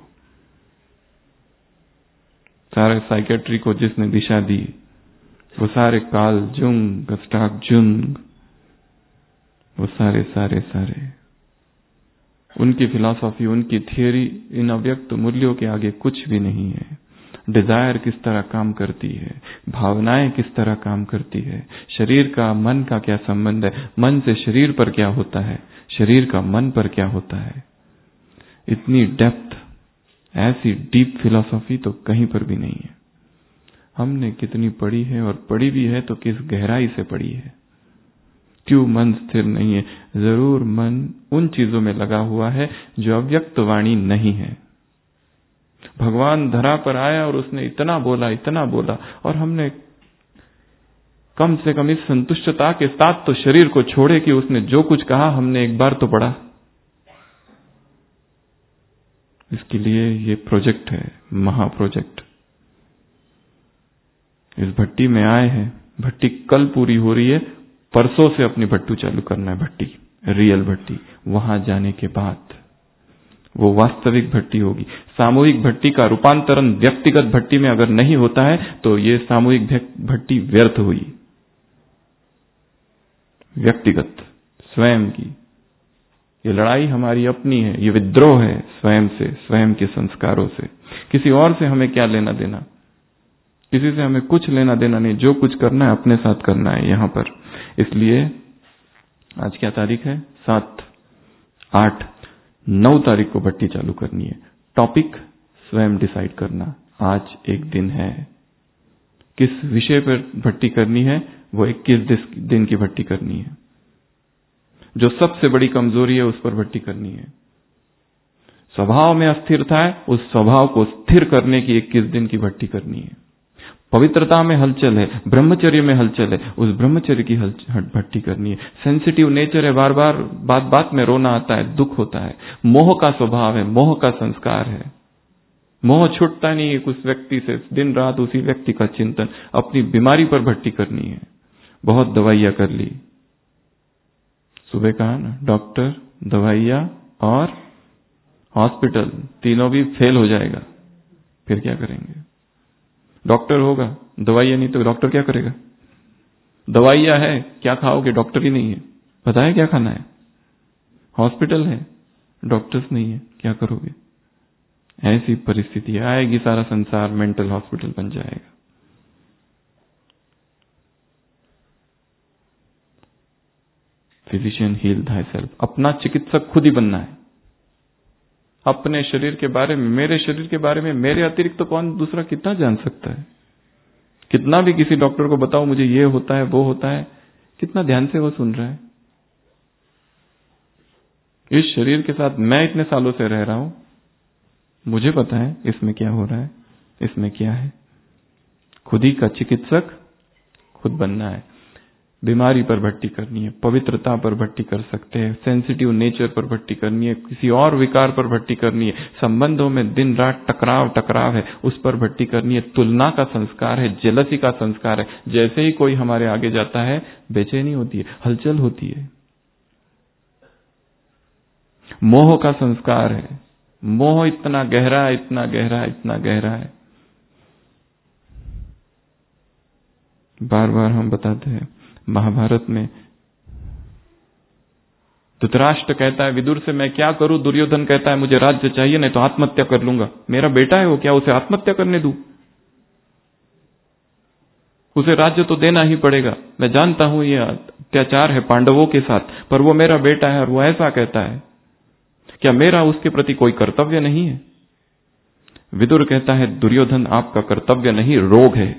सारे साइकेट्री को जिसने दिशा दी, वो सारे कार्ल जुंग, गस्टाव जुंग, वो सारे सारे सारे उनकी फिलॉसफी, उनकी थियरी इन अव्यक्त मूल्यों के आगे कुछ भी नहीं है। डिजायर किस तरह काम करती है, भावनाएं किस तरह काम करती है, शरीर का मन का क्या संबंध है, मन से शरीर पर क्या होता है, शरीर का मन पर क्या होता है, इतनी डेप्थ, ऐसी डीप फिलॉसफी तो कहीं पर भी नहीं है। हमने कितनी पढ़ी है, और पढ़ी भी है तो किस गहराई से पढ़ी है। क्यों मन स्थिर नहीं है? जरूर मन उन चीजों में लगा हुआ है जो अव्यक्त वाणी नहीं है। भगवान धरा पर आया और उसने इतना बोला, इतना बोला, और हमने कम से कम इस संतुष्टता के साथ तो शरीर को छोड़े कि उसने जो कुछ कहा हमने एक बार तो पढ़ा। इसके लिए ये प्रोजेक्ट है, महा प्रोजेक्ट। इस भट्टी में आए हैं, भट्टी कल पूरी हो रही है, परसों से अपनी भट्टू चालू करना है, भट्टी, रियल भट्टी। वहां जाने के बाद वो वास्तविक भट्टी होगी। सामूहिक भट्टी का रूपांतरण व्यक्तिगत भट्टी में अगर नहीं होता है तो ये सामूहिक भट्टी व्यर्थ हुई। व्यक्तिगत स्वयं की ये लड़ाई हमारी अपनी है, ये विद्रोह है स्वयं से, स्वयं के संस्कारों से। किसी और से हमें क्या लेना देना, किसी से हमें कुछ लेना देना नहीं। जो कुछ करना है अपने साथ करना है यहां पर। इसलिए आज क्या तारीख है? सात, आठ, नौ तारीख को भट्टी चालू करनी है। टॉपिक स्वयं डिसाइड करना। आज एक दिन है, किस विषय पर भट्टी करनी है, वो इक्कीस दिन की भट्टी करनी है। जो सबसे बड़ी कमजोरी है उस पर भट्टी करनी है। स्वभाव में अस्थिरता है, उस स्वभाव को स्थिर करने की इक्कीस दिन की भट्टी करनी है। पवित्रता में हलचल है, ब्रह्मचर्य में हलचल है, उस ब्रह्मचर्य की भट्टी करनी है। सेंसिटिव नेचर है, बार बार बात बात में रोना आता है, दुख होता है। मोह का स्वभाव है, मोह का संस्कार है। मोह छूटता नहीं है उस व्यक्ति से, दिन रात उसी व्यक्ति का चिंतन। अपनी बीमारी पर भट्टी करनी है। बहुत दवाइयां कर ली, सुबह कहा ना, डॉक्टर, दवाइयां और हॉस्पिटल, तीनों भी फेल हो जाएगा। फिर क्या करेंगे? डॉक्टर होगा, दवाइयां नहीं तो डॉक्टर क्या करेगा? दवाइयां है, क्या खाओगे? डॉक्टर ही नहीं है, बताया क्या खाना है? हॉस्पिटल है, डॉक्टर्स नहीं है, क्या करोगे? ऐसी परिस्थिति आएगी, सारा संसार मेंटल हॉस्पिटल बन जाएगा। Physician heal thyself. अपना चिकित्सक खुद ही बनना है। अपने शरीर के बारे में, मेरे शरीर के बारे में मेरे अतिरिक्त तो कौन दूसरा कितना जान सकता है? कितना भी किसी डॉक्टर को बताओ मुझे ये होता है, वो होता है, कितना ध्यान से वो सुन रहा है? इस शरीर के साथ मैं इतने सालों से रह रहा हूं, मुझे पता है इसमें क्या हो रहा है, इसमें क्या है। खुद ही का चिकित्सक खुद बनना है। बीमारी पर भट्टी करनी है, पवित्रता पर भट्टी कर सकते हैं, सेंसिटिव नेचर पर भट्टी करनी है, किसी और विकार पर भट्टी करनी है, संबंधों में दिन रात टकराव टकराव है, उस पर भट्टी करनी है, तुलना का संस्कार है, जेलसी का संस्कार है। जैसे ही कोई हमारे आगे जाता है बेचैनी होती है, हलचल होती है। मोह का संस्कार है, मोह इतना गहरा है, इतना गहरा है, इतना गहरा है। बार बार हम बताते हैं महाभारत में धृतराष्ट्र कहता है विदुर से, मैं क्या करूं? दुर्योधन कहता है मुझे राज्य चाहिए, नहीं तो आत्महत्या कर लूंगा। मेरा बेटा है वो, क्या उसे आत्महत्या करने दूं? उसे राज्य तो देना ही पड़ेगा। मैं जानता हूं ये अत्याचार है पांडवों के साथ, पर वो मेरा बेटा है और वो ऐसा कहता है, क्या मेरा उसके प्रति कोई कर्तव्य नहीं है? विदुर कहता है दुर्योधन आपका कर्तव्य नहीं, रोग है।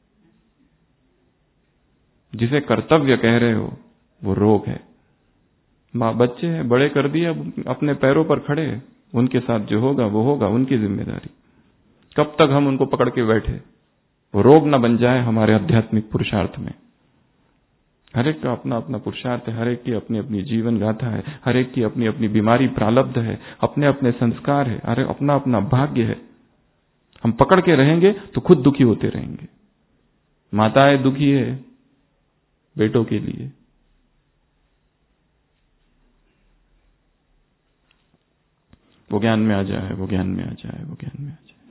जिसे कर्तव्य कह रहे हो वो रोग है। मां बच्चे हैं, बड़े कर दिए, अब अपने पैरों पर खड़े, उनके साथ जो होगा वो होगा, उनकी जिम्मेदारी। कब तक हम उनको पकड़ के बैठे? वो रोग न बन जाए हमारे आध्यात्मिक पुरुषार्थ में। हर एक का अपना अपना पुरुषार्थ है, हर एक की अपनी अपनी जीवन गाथा है, हर एक की अपनी अपनी बीमारी प्रारब्ध है, अपने अपने संस्कार है, हर अपना अपना भाग्य है। हम पकड़ के रहेंगे तो खुद दुखी होते रहेंगे। माताएं दुखी है बेटों के लिए, वो ज्ञान में आ जाए, वो ज्ञान में आ जाए, वो ज्ञान में आ जाए।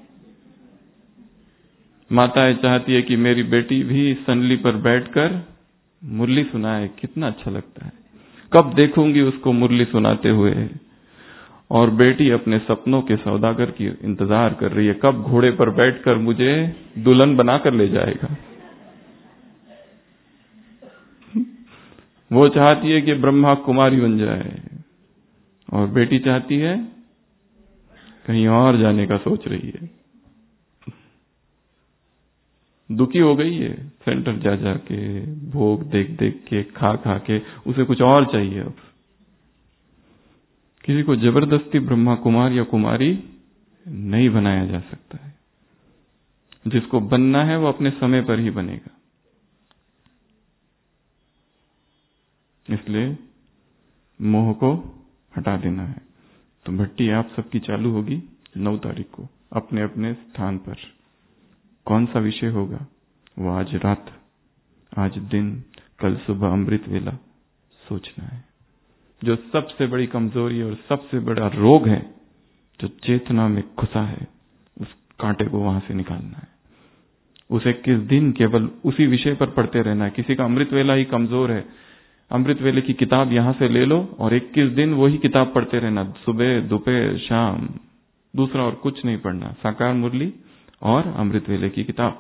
माताएं चाहती है कि मेरी बेटी भी सनली पर बैठकर मुरली सुनाए, कितना अच्छा लगता है। कब देखूंगी उसको मुरली सुनाते हुए। और बेटी अपने सपनों के सौदागर की इंतजार कर रही है, कब घोड़े पर बैठकर मुझे दुल्हन बनाकर ले जाएगा। वो चाहती है कि ब्रह्मा कुमारी बन जाए, और बेटी चाहती है कहीं और जाने का सोच रही है। दुखी हो गई है सेंटर जा जा के, भोग देख देख के, खा खा के, उसे कुछ और चाहिए। अब किसी को जबरदस्ती ब्रह्मा कुमार या कुमारी नहीं बनाया जा सकता है। जिसको बनना है वो अपने समय पर ही बनेगा। इसलिए मोह को हटा देना है। तो भट्टी आप सबकी चालू होगी नौ तारीख को अपने अपने स्थान पर। कौन सा विषय होगा वो आज रात, आज दिन, कल सुबह अमृत वेला सोचना है। जो सबसे बड़ी कमजोरी और सबसे बड़ा रोग है जो चेतना में घुसा है, उस कांटे को वहां से निकालना है। उसे किस दिन केवल उसी विषय पर पढ़ते रहना है। किसी का अमृत वेला ही कमजोर है, अमृत वेले की किताब यहां से ले लो और इक्कीस दिन वही किताब पढ़ते रहना, सुबह दोपहर शाम, दूसरा और कुछ नहीं पढ़ना। साकार मुरली और अमृत वेले की किताब,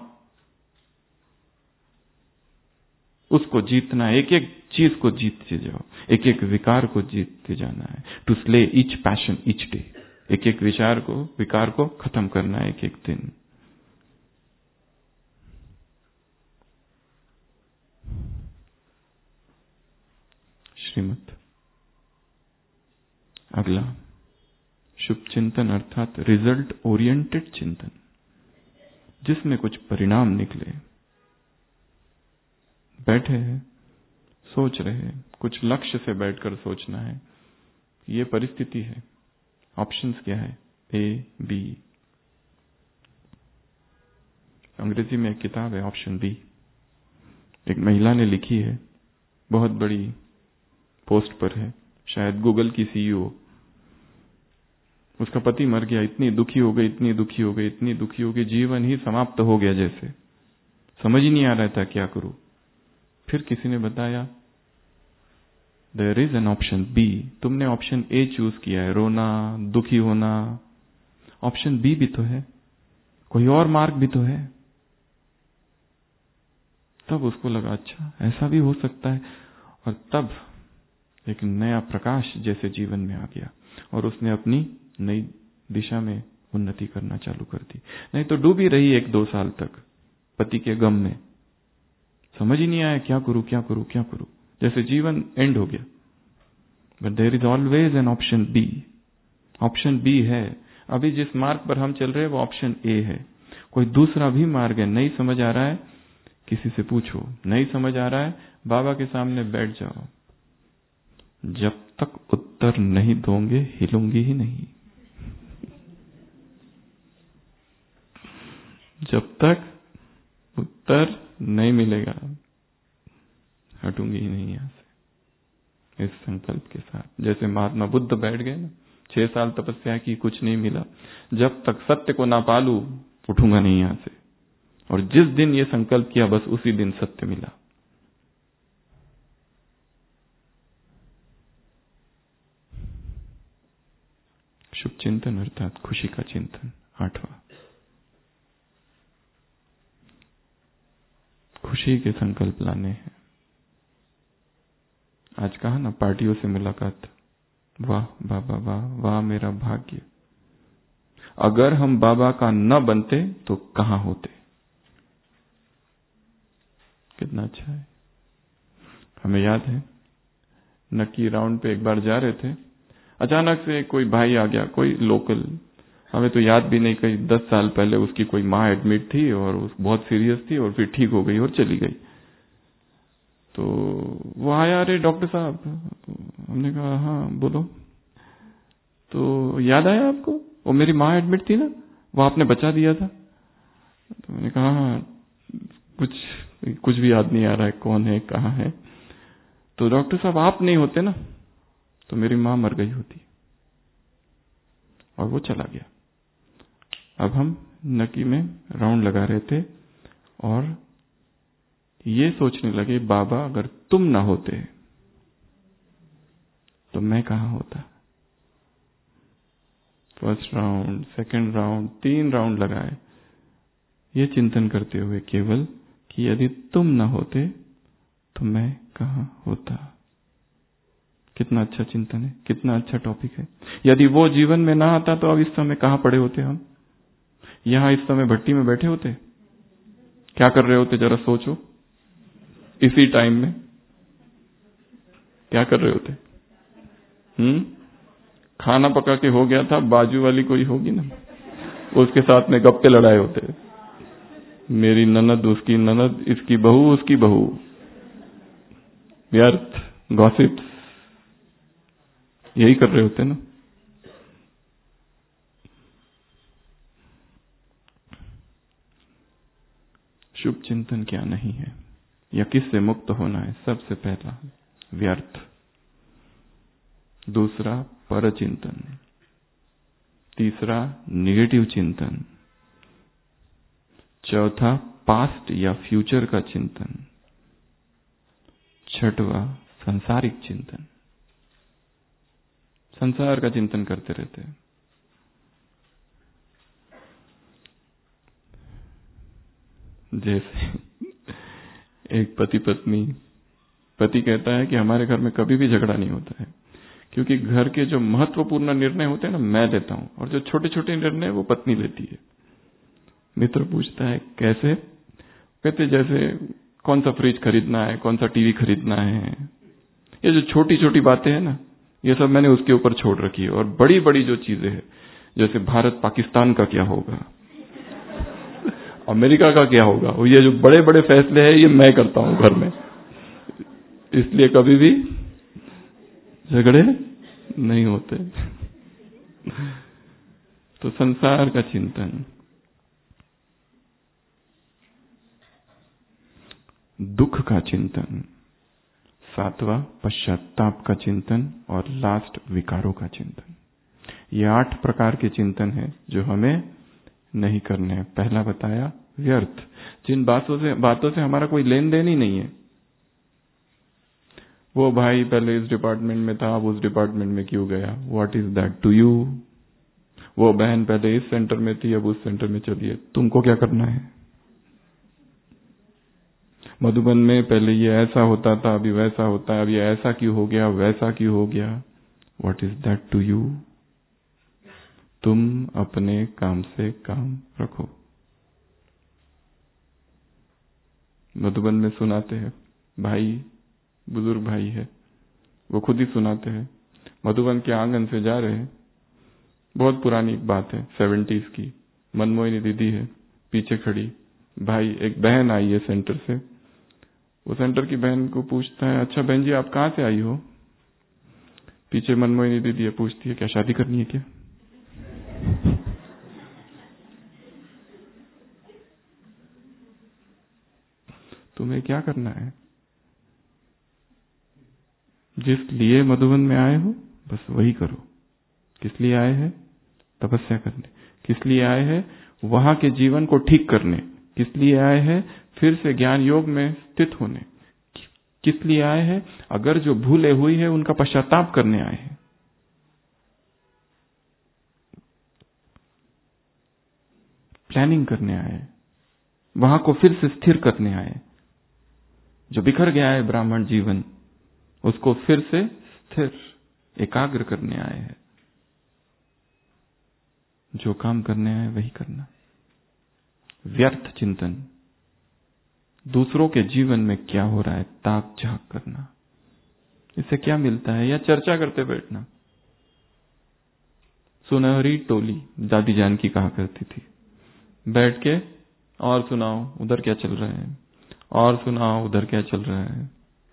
उसको जीतना, एक एक चीज को जीतते जाओ, एक एक विकार को जीतते जाना है। To slay each passion each day, एक एक विचार को, विकार को खत्म करना है एक एक दिन। श्रीमत अगला शुभ चिंतन अर्थात रिजल्ट ओरिएंटेड चिंतन, जिसमें कुछ परिणाम निकले। बैठे हैं, सोच रहे हैं, कुछ लक्ष्य से बैठकर सोचना है। ये परिस्थिति है, ऑप्शंस क्या है, ए बी। अंग्रेजी में एक किताब है ऑप्शन बी, एक महिला ने लिखी है, बहुत बड़ी पोस्ट पर है, शायद गूगल की सीईओ। उसका पति मर गया, इतनी दुखी हो गई, इतनी दुखी हो गई, इतनी दुखी हो गई, जीवन ही समाप्त हो गया जैसे, समझ ही नहीं आ रहा था क्या करूं। फिर किसी ने बताया there is an option B. तुमने ऑप्शन ए चूज किया है, रोना, दुखी होना, ऑप्शन बी भी तो है, कोई और मार्ग भी तो है। तब उसको लगा अच्छा ऐसा भी हो सकता है, और तब एक नया प्रकाश जैसे जीवन में आ गया और उसने अपनी नई दिशा में उन्नति करना चालू कर दी। नहीं तो डूबी रही एक दो साल तक पति के गम में, समझ ही नहीं आया क्या करूं क्या करूं क्या करूं, जैसे जीवन एंड हो गया। But there is always an option B. Option B है। अभी जिस मार्ग पर हम चल रहे हैं वो ऑप्शन ए है। कोई दूसरा भी मार्ग है, नहीं समझ आ रहा है किसी से पूछो, नहीं समझ आ रहा है बाबा के सामने बैठ जाओ। जब तक उत्तर नहीं दोगे हिलूंगी ही नहीं, जब तक उत्तर नहीं मिलेगा हटूंगी ही नहीं यहां से। इस संकल्प के साथ, जैसे महात्मा बुद्ध बैठ गए ना, छह साल तपस्या की, कुछ नहीं मिला, जब तक सत्य को ना पालू उठूंगा नहीं यहां से। और जिस दिन ये संकल्प किया बस उसी दिन सत्य मिला। शुभ चिंतन अर्थात खुशी का चिंतन आठवां। खुशी के संकल्प लाने हैं। आज कहा ना पार्टियों से मुलाकात, वाह बाबा वाह, वाह मेरा भाग्य। अगर हम बाबा का न बनते तो कहां होते। कितना अच्छा है। हमें याद है नक्की राउंड पे एक बार जा रहे थे, अचानक से कोई भाई आ गया, कोई लोकल, हमें तो याद भी नहीं, कहीं दस साल पहले उसकी कोई माँ एडमिट थी और बहुत सीरियस थी और फिर ठीक हो गई और चली गई। तो वो आया, अरे डॉक्टर साहब। हमने कहा हाँ बोलो। तो याद आया आपको, वो मेरी माँ एडमिट थी ना, वो आपने बचा दिया था। तो मैंने कहा हाँ, कुछ कुछ भी याद नहीं आ रहा है कौन है कहाँ है। तो डॉक्टर साहब आप नहीं होते ना तो मेरी माँ मर गई होती। और वो चला गया। अब हम नकी में राउंड लगा रहे थे और ये सोचने लगे बाबा अगर तुम ना होते तो मैं कहां होता। फर्स्ट राउंड, सेकंड राउंड, तीन राउंड लगाए ये चिंतन करते हुए केवल कि यदि तुम ना होते तो मैं कहां होता। कितना अच्छा चिंतन है, कितना अच्छा टॉपिक है। यदि वो जीवन में ना आता तो अब इस समय कहां पड़े होते हम। यहां इस समय भट्टी में बैठे होते, क्या कर रहे होते जरा सोचो। इसी टाइम में क्या कर रहे होते। हम्म खाना पका के हो गया था, बाजू वाली कोई होगी ना, उसके साथ में गप्पे लड़ाए होते। मेरी ननद, उसकी ननद, इसकी बहू, उसकी बहू, व्यर्थ गॉसिप्स, यही कर रहे होते ना। शुभ चिंतन क्या नहीं है या किससे मुक्त होना है। सबसे पहला व्यर्थ, दूसरा पर चिंतन, तीसरा निगेटिव चिंतन, चौथा पास्ट या फ्यूचर का चिंतन, छठवां संसारिक चिंतन। संसार का चिंतन करते रहते हैं। जैसे एक पति पत्नी, पति कहता है कि हमारे घर में कभी भी झगड़ा नहीं होता है क्योंकि घर के जो महत्वपूर्ण निर्णय होते हैं ना मैं लेता हूं और जो छोटे छोटे निर्णय वो पत्नी लेती है। मित्र पूछता है कैसे। कहते जैसे कौन सा फ्रिज खरीदना है, कौन सा टीवी खरीदना है, ये जो छोटी छोटी बातें हैं ना ये सब मैंने उसके ऊपर छोड़ रखी है। और बड़ी बड़ी जो चीजें हैं जैसे भारत पाकिस्तान का क्या होगा, अमेरिका का क्या होगा, और ये जो बड़े बड़े फैसले हैं ये मैं करता हूं घर में, इसलिए कभी भी झगड़े नहीं होते। तो संसार का चिंतन, दुख का चिंतन, सातवां पश्चाताप का चिंतन और लास्ट विकारों का चिंतन। ये आठ प्रकार के चिंतन हैं जो हमें नहीं करने हैं। पहला बताया व्यर्थ, जिन बातों से बातों से हमारा कोई लेन देन ही नहीं है। वो भाई पहले इस डिपार्टमेंट में था, अब उस डिपार्टमेंट में क्यों गया, what is that to you. वो बहन पहले इस सेंटर में थी, अब उस सेंटर में चली है, तुमको क्या करना है। मधुबन में पहले ये ऐसा होता था, अभी वैसा होता है, अब ये ऐसा क्यों हो गया, वैसा क्यों हो गया, what is that to you. तुम अपने काम से काम रखो। मधुबन में सुनाते हैं, भाई बुजुर्ग भाई है, वो खुद ही सुनाते हैं। मधुबन के आंगन से जा रहे हैं, बहुत पुरानी बात है, सेवेंटीज की। मनमोहिनी दीदी है पीछे खड़ी, भाई एक बहन आई है सेंटर से। वो सेंटर की बहन को पूछता है, अच्छा बहन जी आप कहाँ से आई हो। पीछे मनमोहिनी दीदी है, पूछती है क्या शादी करनी है क्या। तुम्हें क्या करना है, जिस लिए मधुबन में आए हो बस वही करो। किस लिए आए हैं, तपस्या करने। किस लिए आए हैं, वहां के जीवन को ठीक करने। किस लिए आए हैं, फिर से ज्ञान योग में स्थित होने। किस लिए आए हैं, अगर जो भूले हुई है उनका पश्चाताप करने आए हैं। प्लानिंग करने आए, वहां को फिर से स्थिर करने आए। जो बिखर गया है ब्राह्मण जीवन, उसको फिर से स्थिर एकाग्र करने आए हैं। जो काम करने आए वही करना। व्यर्थ चिंतन, दूसरों के जीवन में क्या हो रहा है ताक झाक करना, इससे क्या मिलता है, या चर्चा करते बैठना। सुनहरी टोली दादी जानकी कहा करती थी, बैठ के और सुनाओ उधर क्या चल रहा है, और सुनाओ उधर क्या चल रहा है।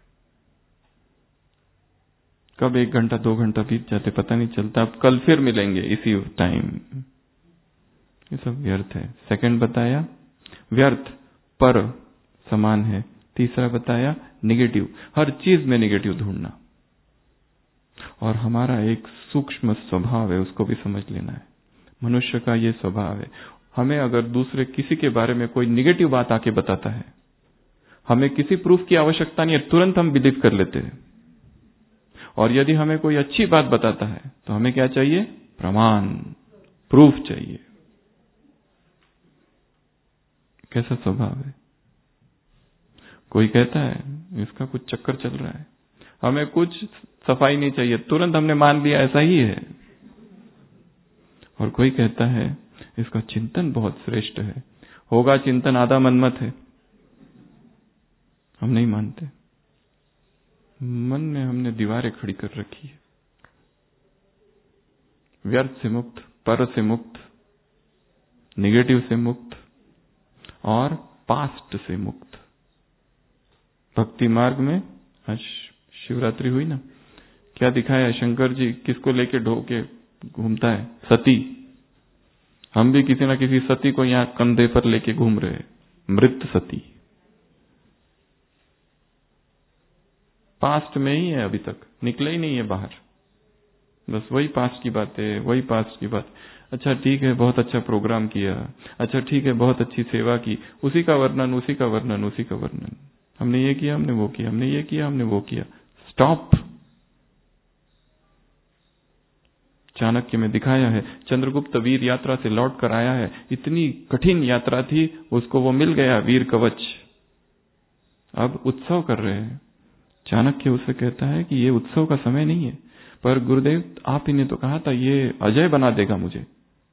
कब एक घंटा दो घंटा बीत जाते पता नहीं चलता। अब कल फिर मिलेंगे इसी टाइम। ये सब व्यर्थ है। सेकंड बताया व्यर्थ पर समान है। तीसरा बताया निगेटिव, हर चीज में निगेटिव ढूंढना। और हमारा एक सूक्ष्म स्वभाव है, उसको भी समझ लेना है। मनुष्य का ये स्वभाव है, हमें अगर दूसरे किसी के बारे में कोई निगेटिव बात आके बताता है, हमें किसी प्रूफ की आवश्यकता नहीं है, तुरंत हम बिलीव कर लेते हैं। और यदि हमें कोई अच्छी बात बताता है तो हमें क्या चाहिए, प्रमाण, प्रूफ चाहिए। कैसा स्वभाव है। कोई कहता है इसका कुछ चक्कर चल रहा है, हमें कुछ सफाई नहीं चाहिए, तुरंत हमने मान लिया ऐसा ही है। और कोई कहता है इसका चिंतन बहुत श्रेष्ठ है, होगा चिंतन आधा मनमत है, हम नहीं मानते। मन में हमने दीवारें खड़ी कर रखी है। व्यर्थ से मुक्त, पर से मुक्त, निगेटिव से मुक्त और पास्ट से मुक्त। भक्ति मार्ग में आज शिवरात्रि हुई ना, क्या दिखाया शंकर जी, किसको लेके ढो के घूमता है, सती। हम भी किसी ना किसी सती को यहां कंधे पर लेके घूम रहे हैं, मृत सती। पास्ट में ही है, अभी तक निकले ही नहीं है बाहर, बस वही पास्ट की बातें, वही पास्ट की बात। अच्छा ठीक है, बहुत अच्छा प्रोग्राम किया, अच्छा ठीक है, बहुत अच्छी सेवा की, उसी का वर्णन, उसी का वर्णन, उसी का वर्णन। हमने ये किया, हमने वो किया, हमने ये किया, हमने वो किया। स्टॉप। चाणक्य में दिखाया है, चंद्रगुप्त वीर यात्रा से लौट कर आया है, इतनी कठिन यात्रा थी, उसको वो मिल गया वीर कवच। अब उत्सव कर रहे हैं। चाणक्य उसे कहता है कि ये उत्सव का समय नहीं है, पर गुरुदेव आप ही ने तो कहा था ये अजय बना देगा मुझे।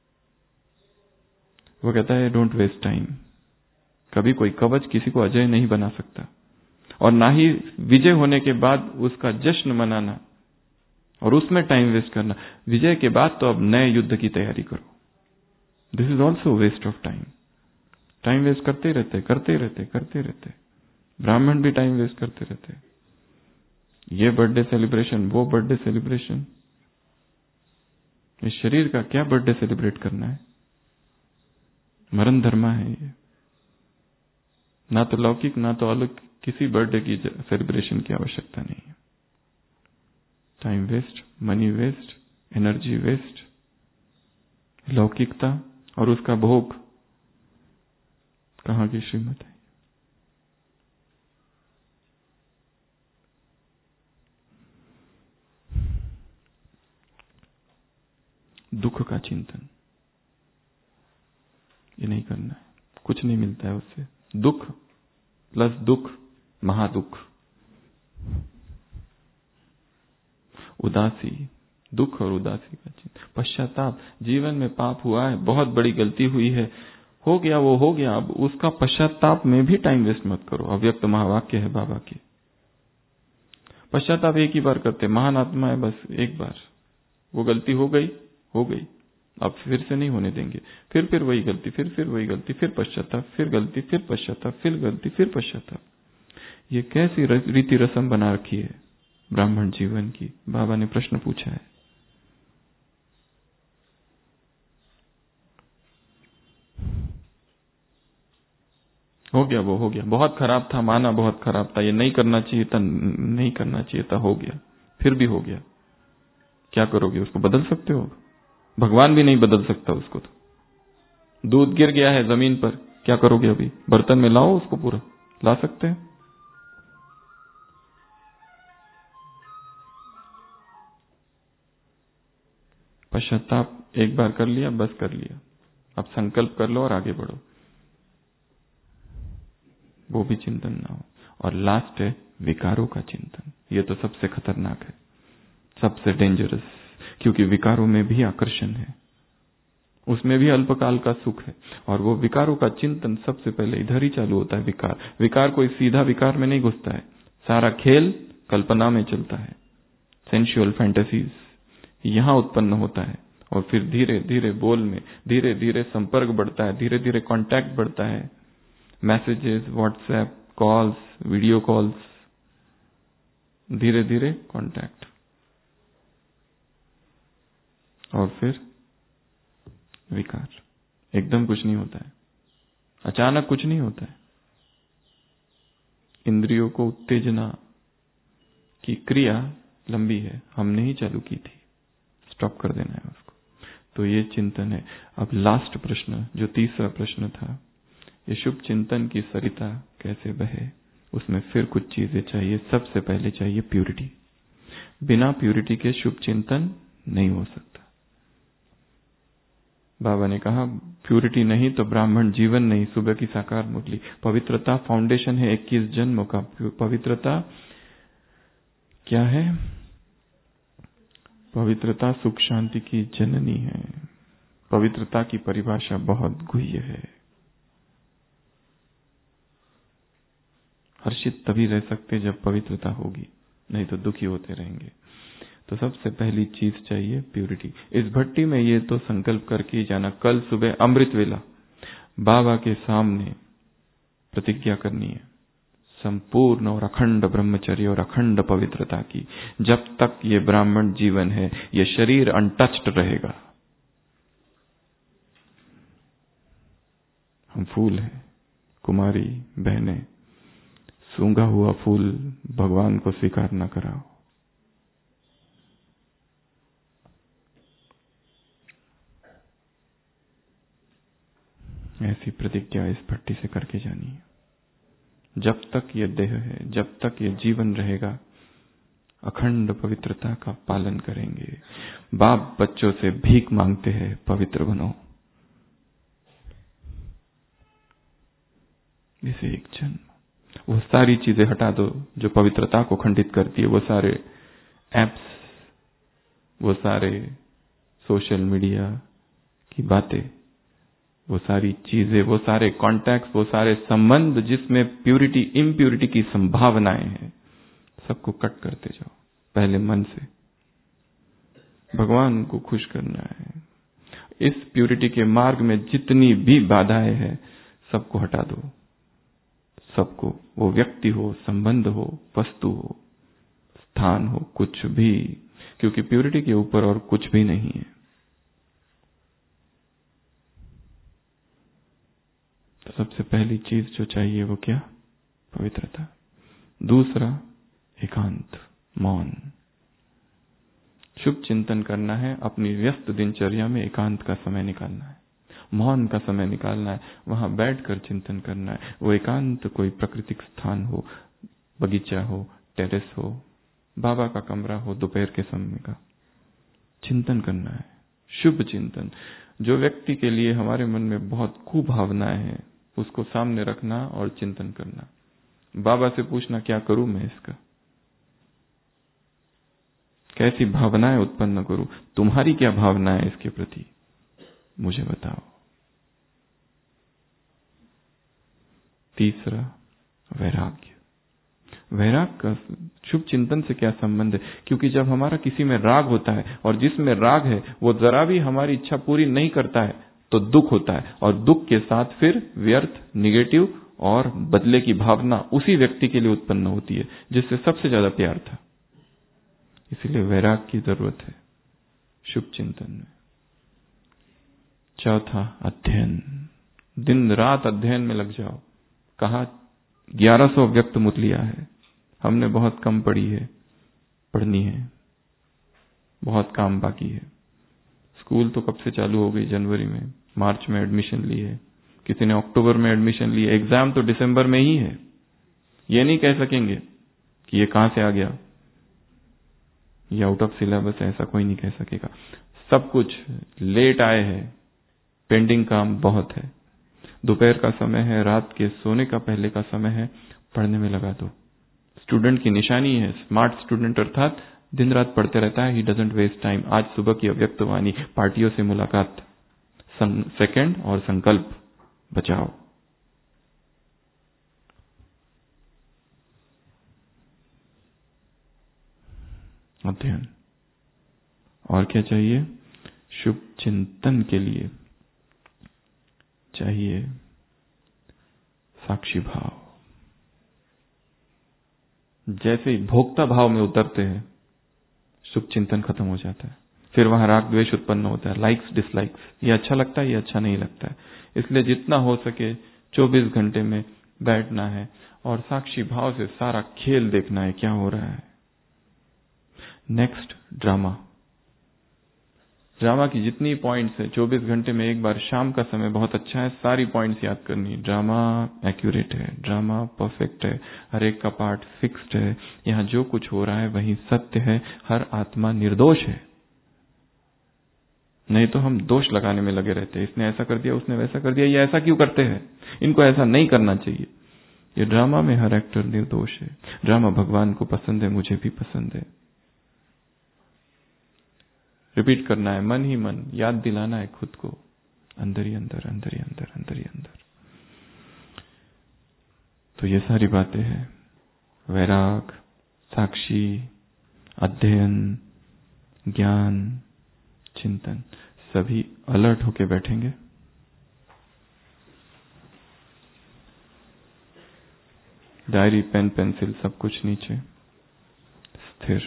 वो कहता है डोंट वेस्ट टाइम। कभी कोई कवच किसी को अजय नहीं बना सकता, और ना ही विजय होने के बाद उसका जश्न मनाना और उसमें टाइम वेस्ट करना। विजय के बाद तो अब नए युद्ध की तैयारी करो। This is also waste of time. Time waste करते रहते करते रहते करते रहते ब्राह्मण भी टाइम वेस्ट करते रहते। ये बर्थडे सेलिब्रेशन, वो बर्थडे सेलिब्रेशन। इस शरीर का क्या बर्थडे सेलिब्रेट करना है, मरण धर्मा है ये। ना तो लौकिक ना तो अलौकिक किसी बर्थडे की सेलिब्रेशन की आवश्यकता नहीं है। Time waste, money waste, energy waste, लौकिकता और उसका भोग, कहां की श्रीमत है। दुख का चिंतन ये नहीं करना है, कुछ नहीं मिलता है उससे। दुख प्लस दुख महादुख। उदासी, दुख और उदासी का चिंतन। पश्चाताप, जीवन में पाप हुआ है, बहुत बड़ी गलती हुई है, हो गया वो हो गया, अब उसका पश्चाताप में भी टाइम वेस्ट मत करो। अव्यक्त महावाक्य है बाबा के। पश्चाताप एक ही बार करते, महान आत्मा है, बस एक बार वो गलती हो गई हो गई, अब फिर से नहीं होने देंगे। फिर फिर वही गलती, फिर फिर वही गलती, फिर पश्चाताप, फिर गलती, फिर पश्चाताप, फिर गलती, फिर पश्चाताप। ये कैसी रीति रस्म बना रखी है ब्राह्मण जीवन की। बाबा ने प्रश्न पूछा है। हो गया वो हो गया, बहुत खराब था, माना बहुत खराब था, ये नहीं करना चाहिए था, नहीं करना चाहिए था, हो गया, फिर भी हो गया। क्या करोगे, उसको बदल सकते हो? भगवान भी नहीं बदल सकता उसको। तो दूध गिर गया है जमीन पर, क्या करोगे? अभी बर्तन में लाओ उसको, पूरा ला सकते हैं? पश्चाताप एक बार कर लिया, बस कर लिया, अब संकल्प कर लो और आगे बढ़ो, वो भी चिंतन ना हो। और लास्ट है विकारों का चिंतन। ये तो सबसे खतरनाक है, सबसे डेंजरस, क्योंकि विकारों में भी आकर्षण है, उसमें भी अल्पकाल का सुख है। और वो विकारों का चिंतन सबसे पहले इधर ही चालू होता है। विकार विकार कोई सीधा विकार में नहीं घुसता है, सारा खेल कल्पना में चलता है, सेंसुअल फैंटेसीज यहां उत्पन्न होता है। और फिर धीरे धीरे बोल में धीरे धीरे संपर्क बढ़ता है, धीरे धीरे कांटेक्ट बढ़ता है, messages, WhatsApp calls, video calls, धीरे धीरे कांटेक्ट, और फिर विकार। एकदम कुछ नहीं होता है, अचानक कुछ नहीं होता है। इंद्रियों को उत्तेजना की क्रिया लंबी है, हमने ही चालू की थी, स्टॉप कर देना है उसको। तो ये चिंतन है। अब लास्ट प्रश्न, जो तीसरा प्रश्न था, ये शुभ चिंतन की सरिता कैसे बहे, उसमें फिर कुछ चीजें चाहिए। सबसे पहले चाहिए प्यूरिटी। बिना प्यूरिटी के शुभ चिंतन नहीं हो सकता। बाबा ने कहा प्यूरिटी नहीं तो ब्राह्मण जीवन नहीं। सुबह की साकार मुरली, पवित्रता फाउंडेशन है इक्कीस जन्मों का। पवित्रता क्या है? पवित्रता सुख शांति की जननी है। पवित्रता की परिभाषा बहुत गुह्य है। हर्षित तभी रह सकते जब पवित्रता होगी, नहीं तो दुखी होते रहेंगे। तो सबसे पहली चीज चाहिए प्यूरिटी। इस भट्टी में ये तो संकल्प करके ही जाना, कल सुबह अमृत वेला बाबा के सामने प्रतिज्ञा करनी है, संपूर्ण और अखंड ब्रह्मचर्य और अखंड पवित्रता की। जब तक ये ब्राह्मण जीवन है, ये शरीर अनटच्ड रहेगा। हम फूल हैं, कुमारी बहनें, सूंघा हुआ फूल भगवान को स्वीकार न कराओ। ऐसी प्रतिज्ञा इस भट्टी से करके जानी है। जब तक ये देह है, जब तक ये जीवन रहेगा, अखंड पवित्रता का पालन करेंगे। बाप बच्चों से भीख मांगते हैं, पवित्र बनो। इसे एक जन्म, वो सारी चीजें हटा दो जो पवित्रता को खंडित करती है। वो सारे एप्स, वो सारे सोशल मीडिया की बातें, वो सारी चीजें, वो सारे कॉन्टैक्ट्स, वो सारे संबंध जिसमें प्यूरिटी इम्प्यूरिटी की संभावनाएं हैं, सबको कट करते जाओ। पहले मन से भगवान को खुश करना है। इस प्यूरिटी के मार्ग में जितनी भी बाधाएं हैं, सबको हटा दो। सबको, वो व्यक्ति हो, संबंध हो, वस्तु हो, स्थान हो, कुछ भी, क्योंकि प्यूरिटी के ऊपर और कुछ भी नहीं है। तो सबसे पहली चीज जो चाहिए वो क्या? पवित्रता। दूसरा एकांत, मौन। शुभ चिंतन करना है, अपनी व्यस्त दिनचर्या में एकांत का समय निकालना है, मौन का समय निकालना है, वहां बैठकर चिंतन करना है। वो एकांत कोई प्राकृतिक स्थान हो, बगीचा हो, टेरेस हो, बाबा का कमरा हो, दोपहर के समय का चिंतन करना है। शुभ चिंतन, जो व्यक्ति के लिए हमारे मन में बहुत कुभावनाएं हैं, उसको सामने रखना और चिंतन करना। बाबा से पूछना, क्या करूं मैं इसका, कैसी भावनाएं उत्पन्न करूं, तुम्हारी क्या भावना है इसके प्रति, मुझे बताओ। तीसरा वैराग्य। वैराग का शुभ चिंतन से क्या संबंध है? क्योंकि जब हमारा किसी में राग होता है, और जिसमें राग है वो जरा भी हमारी इच्छा पूरी नहीं करता है, तो दुख होता है, और दुख के साथ फिर व्यर्थ, निगेटिव और बदले की भावना उसी व्यक्ति के लिए उत्पन्न होती है जिससे सबसे ज्यादा प्यार था। इसीलिए वैराग की जरूरत है शुभ चिंतन में। चौथा अध्ययन। दिन रात अध्ययन में लग जाओ। कहा ग्यारह सौ व्यक्त मुरलियां है, हमने बहुत कम पढ़ी है, पढ़नी है, बहुत काम बाकी है। स्कूल तो कब से चालू हो गई? जनवरी में, मार्च में एडमिशन ली है, किसी ने अक्टूबर में एडमिशन ली है, एग्जाम तो दिसंबर में ही है। ये नहीं कह सकेंगे कि ये कहां से आ गया, ये आउट ऑफ सिलेबस है, ऐसा कोई नहीं कह सकेगा। सब कुछ लेट आए हैं, पेंडिंग काम बहुत है, दोपहर का समय है, रात के सोने का पहले का समय है, पढ़ने में लगा दो। स्टूडेंट की निशानी है, स्मार्ट स्टूडेंट अर्थात दिन रात पढ़ते रहता है, ही डजंट वेस्ट टाइम। आज सुबह की अव्यक्तवाणी, पार्टियों से मुलाकात, सेकंड और संकल्प बचाओ। अध्ययन और क्या चाहिए? शुभ चिंतन के लिए चाहिए साक्षी भाव। जैसे ही भोक्ता भाव में उतरते हैं, शुभ चिंतन खत्म हो जाता है। फिर वहां राग द्वेष उत्पन्न होता है, लाइक्स डिसलाइक्स, ये अच्छा लगता है, ये अच्छा नहीं लगता है। इसलिए जितना हो सके चौबीस घंटे में बैठना है और साक्षी भाव से सारा खेल देखना है क्या हो रहा है। Next, drama. ड्रामा की जितनी पॉइंट्स है, चौबीस घंटे में एक बार शाम का समय बहुत अच्छा है, सारी पॉइंट्स याद करनी। ड्रामा एक्यूरेट है, ड्रामा परफेक्ट है, हर एक का पार्ट फिक्स्ड है, यहाँ जो कुछ हो रहा है वही सत्य है, हर आत्मा निर्दोष है। नहीं तो हम दोष लगाने में लगे रहते हैं, इसने ऐसा कर दिया, उसने वैसा कर दिया, ये ऐसा क्यों करते हैं, इनको ऐसा नहीं करना चाहिए। ये ड्रामा में हर एक्टर निर्दोष है। ड्रामा भगवान को पसंद है, मुझे भी पसंद है। रिपीट करना है, मन ही मन याद दिलाना है खुद को, अंदर ही अंदर, अंदर ही अंदर, अंदर ही अंदर। तो ये सारी बातें हैं, वैराग, साक्षी, अध्ययन, ज्ञान, चिंतन, सभी अलर्ट होके बैठेंगे। डायरी, पेन, पेंसिल सब कुछ नीचे, स्थिर,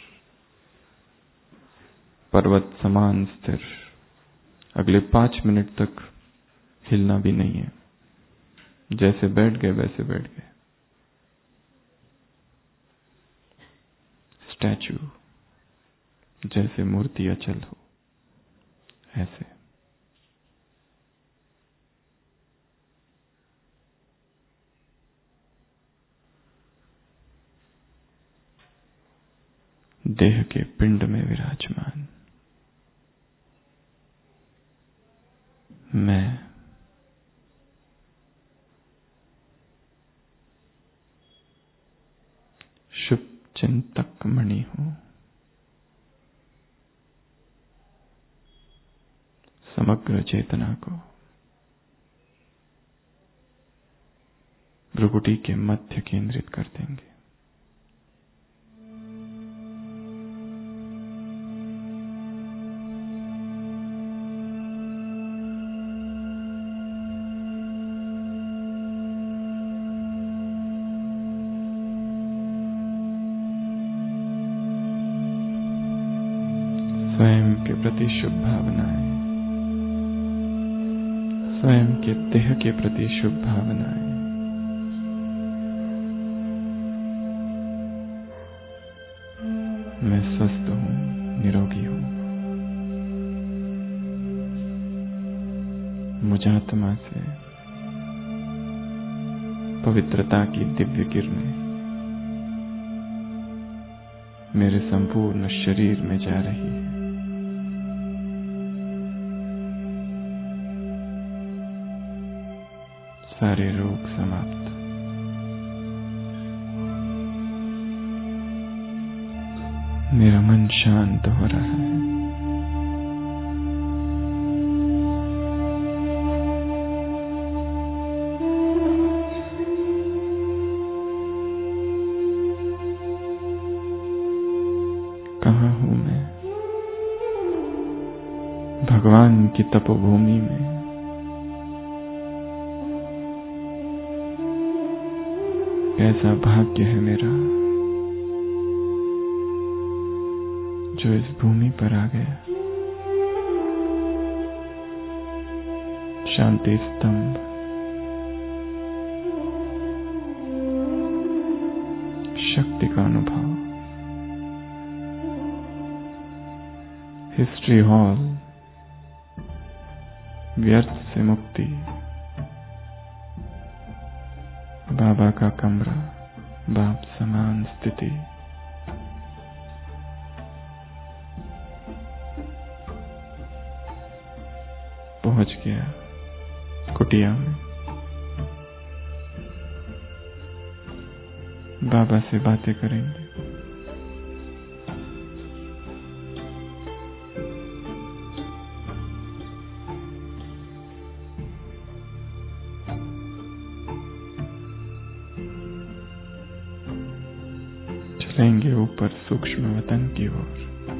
पर्वत समान स्थिर। अगले पांच मिनट तक हिलना भी नहीं है, जैसे बैठ गए वैसे बैठ गए। स्टैचू, जैसे मूर्ति अचल हो ऐसे। देह के पिंड में विराजमान मैं शुभ चिंतक मणि हूं। समग्र चेतना को भ्रुकुटी के मध्य केंद्रित कर देंगे। स्वयं के प्रति शुभ भावनाएं, स्वयं के देह के प्रति शुभ भावनाएं, मैं स्वस्थ हूं, निरोगी हूं। मुझात्मा से पवित्रता की दिव्य किरणें मेरे संपूर्ण शरीर में जा रही है। सारे रोग समाप्त। मेरा मन शांत हो रहा है। कहाँ हूं मैं? भगवान की तपोभूमि में। कैसा भाग्य है मेरा जो इस भूमि पर आ गया। शांति स्तंभ, शक्ति का अनुभव, हिस्ट्री हॉल, व्यर्थ से मुक्ति, बाबा का कमरा, बाप समान स्थिति। पहुंच गया कुटिया में। बाबा से बातें करेंगे। चलेंगे ऊपर सूक्ष्म वतन की ओर।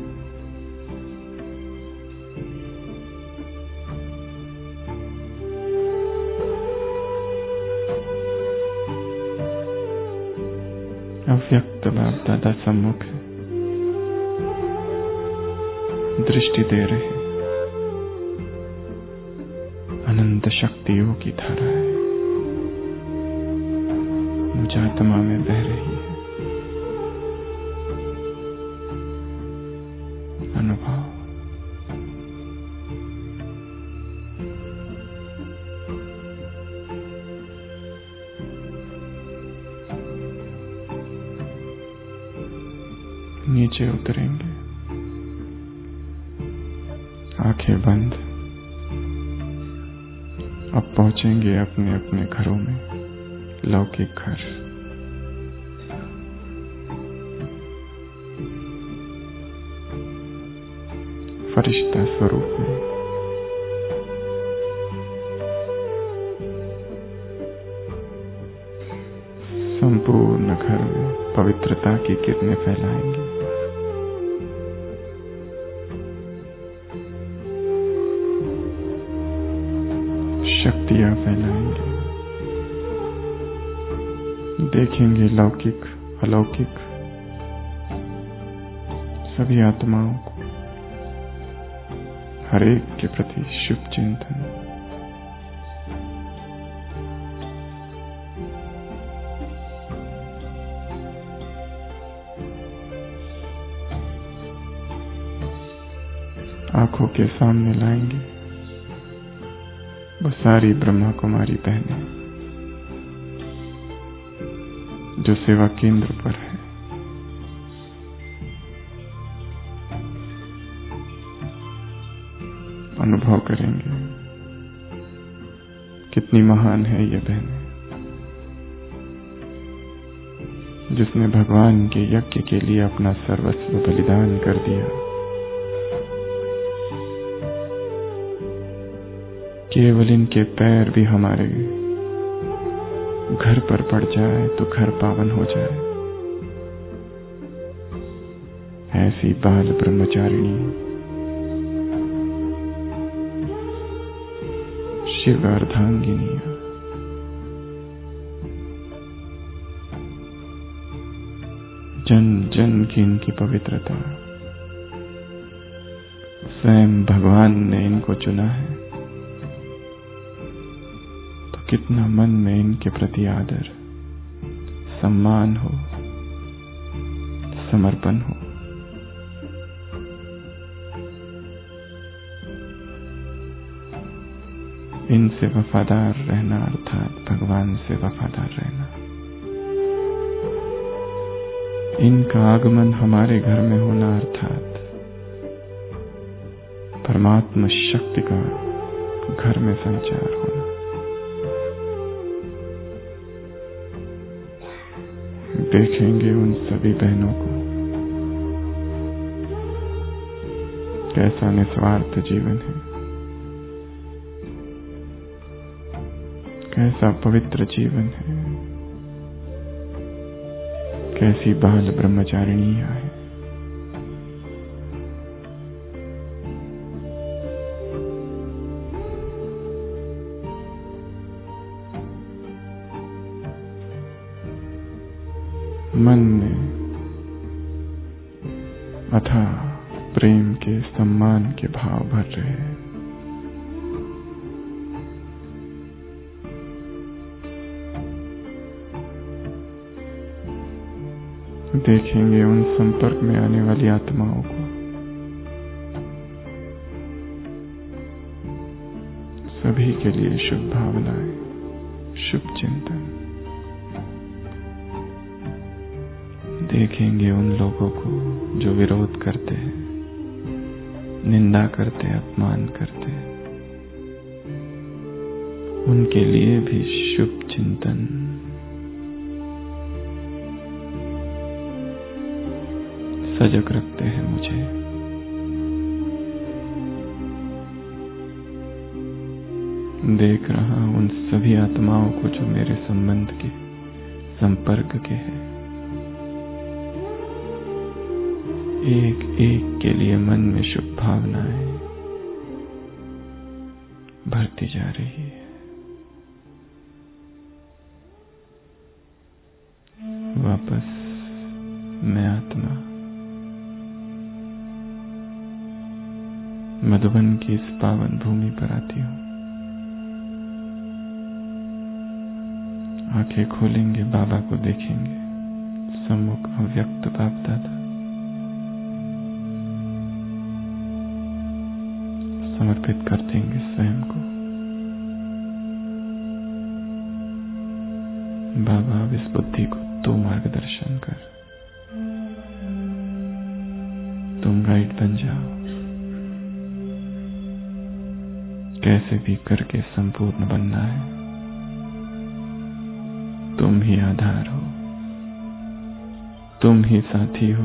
अव्यक्त बाप दादा सम्मुख है, दृष्टि दे रहे, अनंत शक्तियों की धारा है, मुझ आत्मा में बह रही है। अनुभव नीचे उतरेंगे, आंखें बंद। अब पहुंचेंगे अपने अपने घरों में, लौकिक घर। फरिश्ता स्वरूप में संपूर्ण घर में पवित्रता की किरणें फैलाएंगे। शक्तियां फैलाएंगे। देखेंगे लौकिक अलौकिक सभी आत्माओं को, हर एक के प्रति शुभ चिंतन। आंखों के सामने लाएंगे वो सारी ब्रह्मा कुमारी बहनें जो सेवा केंद्र पर है। अनुभव करेंगे कितनी महान है ये बहनें, जिसने भगवान के यज्ञ के लिए अपना सर्वस्व बलिदान कर दिया। केवल इनके पैर भी हमारे घर पर पड़ जाए तो घर पावन हो जाए। ऐसी बाल ब्रह्मचारिणी शिव अर्धांगिनियां जन जन की इनकी पवित्रता, स्वयं भगवान ने इनको चुना है, तो कितना मन में इनके प्रति आदर, सम्मान हो, समर्पण हो। इनसे वफादार रहना अर्थात भगवान से वफादार रहना। इनका आगमन हमारे घर में होना अर्थात परमात्मा शक्ति का घर में संचार होना। देखेंगे उन सभी बहनों को कैसा निस्वार्थ जीवन है, कैसा पवित्र जीवन है, कैसी बाल ब्रह्मचारिणियां हैं। मन में अथाह प्रेम के सम्मान के भाव भर रहे हैं। देखेंगे उन संपर्क में आने वाली आत्माओं को, सभी के लिए शुभ भावनाएं, शुभ चिंतन। देखेंगे उन लोगों को जो विरोध करते हैं, निंदा करते, अपमान करते, उनके लिए भी शुभ चिंतन। सजग रखते हैं मुझे। देख रहा हूं उन सभी आत्माओं को जो मेरे संबंध के संपर्क के हैं। एक एक के लिए मन में शुभ भावनाएं भरती जा रही है। वापस मैं आत्मा मधुबन की इस पावन भूमि पर आती हूं। आंखें खोलेंगे, बाबा को देखेंगे, सम्मुख अव्यक्त बाप दादा। समर्पित कर देंगे स्वयं को। बाबा अब इस बुद्धि को तू मार्गदर्शन कर, तुम गाइड बन जाओ। कैसे भी करके संपूर्ण बनना है। तुम ही आधार हो, तुम ही साथी हो,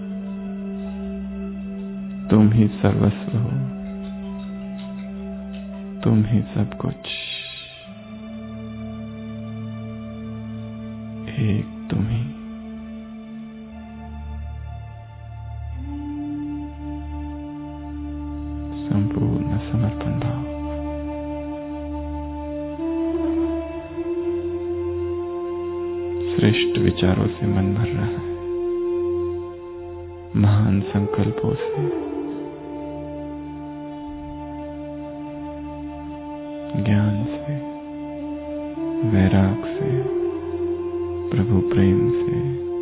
तुम ही सर्वस्व हो, तुम ही सब कुछ। एक तुम ही। संपूर्ण समर्पण भाव। श्रेष्ठ विचारों से मन भर रहा है, महान संकल्पों से, ज्ञान से, वैराग से, प्रभु प्रेम से,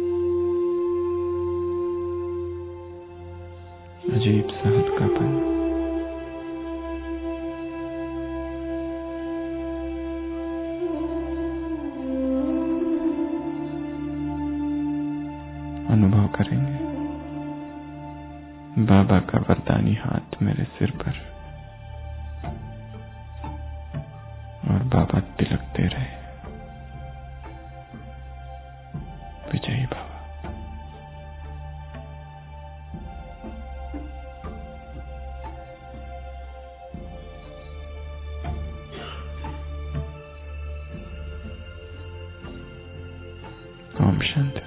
अजीब सा हल्कापन। अनुभव करेंगे बाबा का वरदानी हाथ मेरे सिर पर, और बाबा तिलकते रहे। विजयी बाबा। ओम शांति।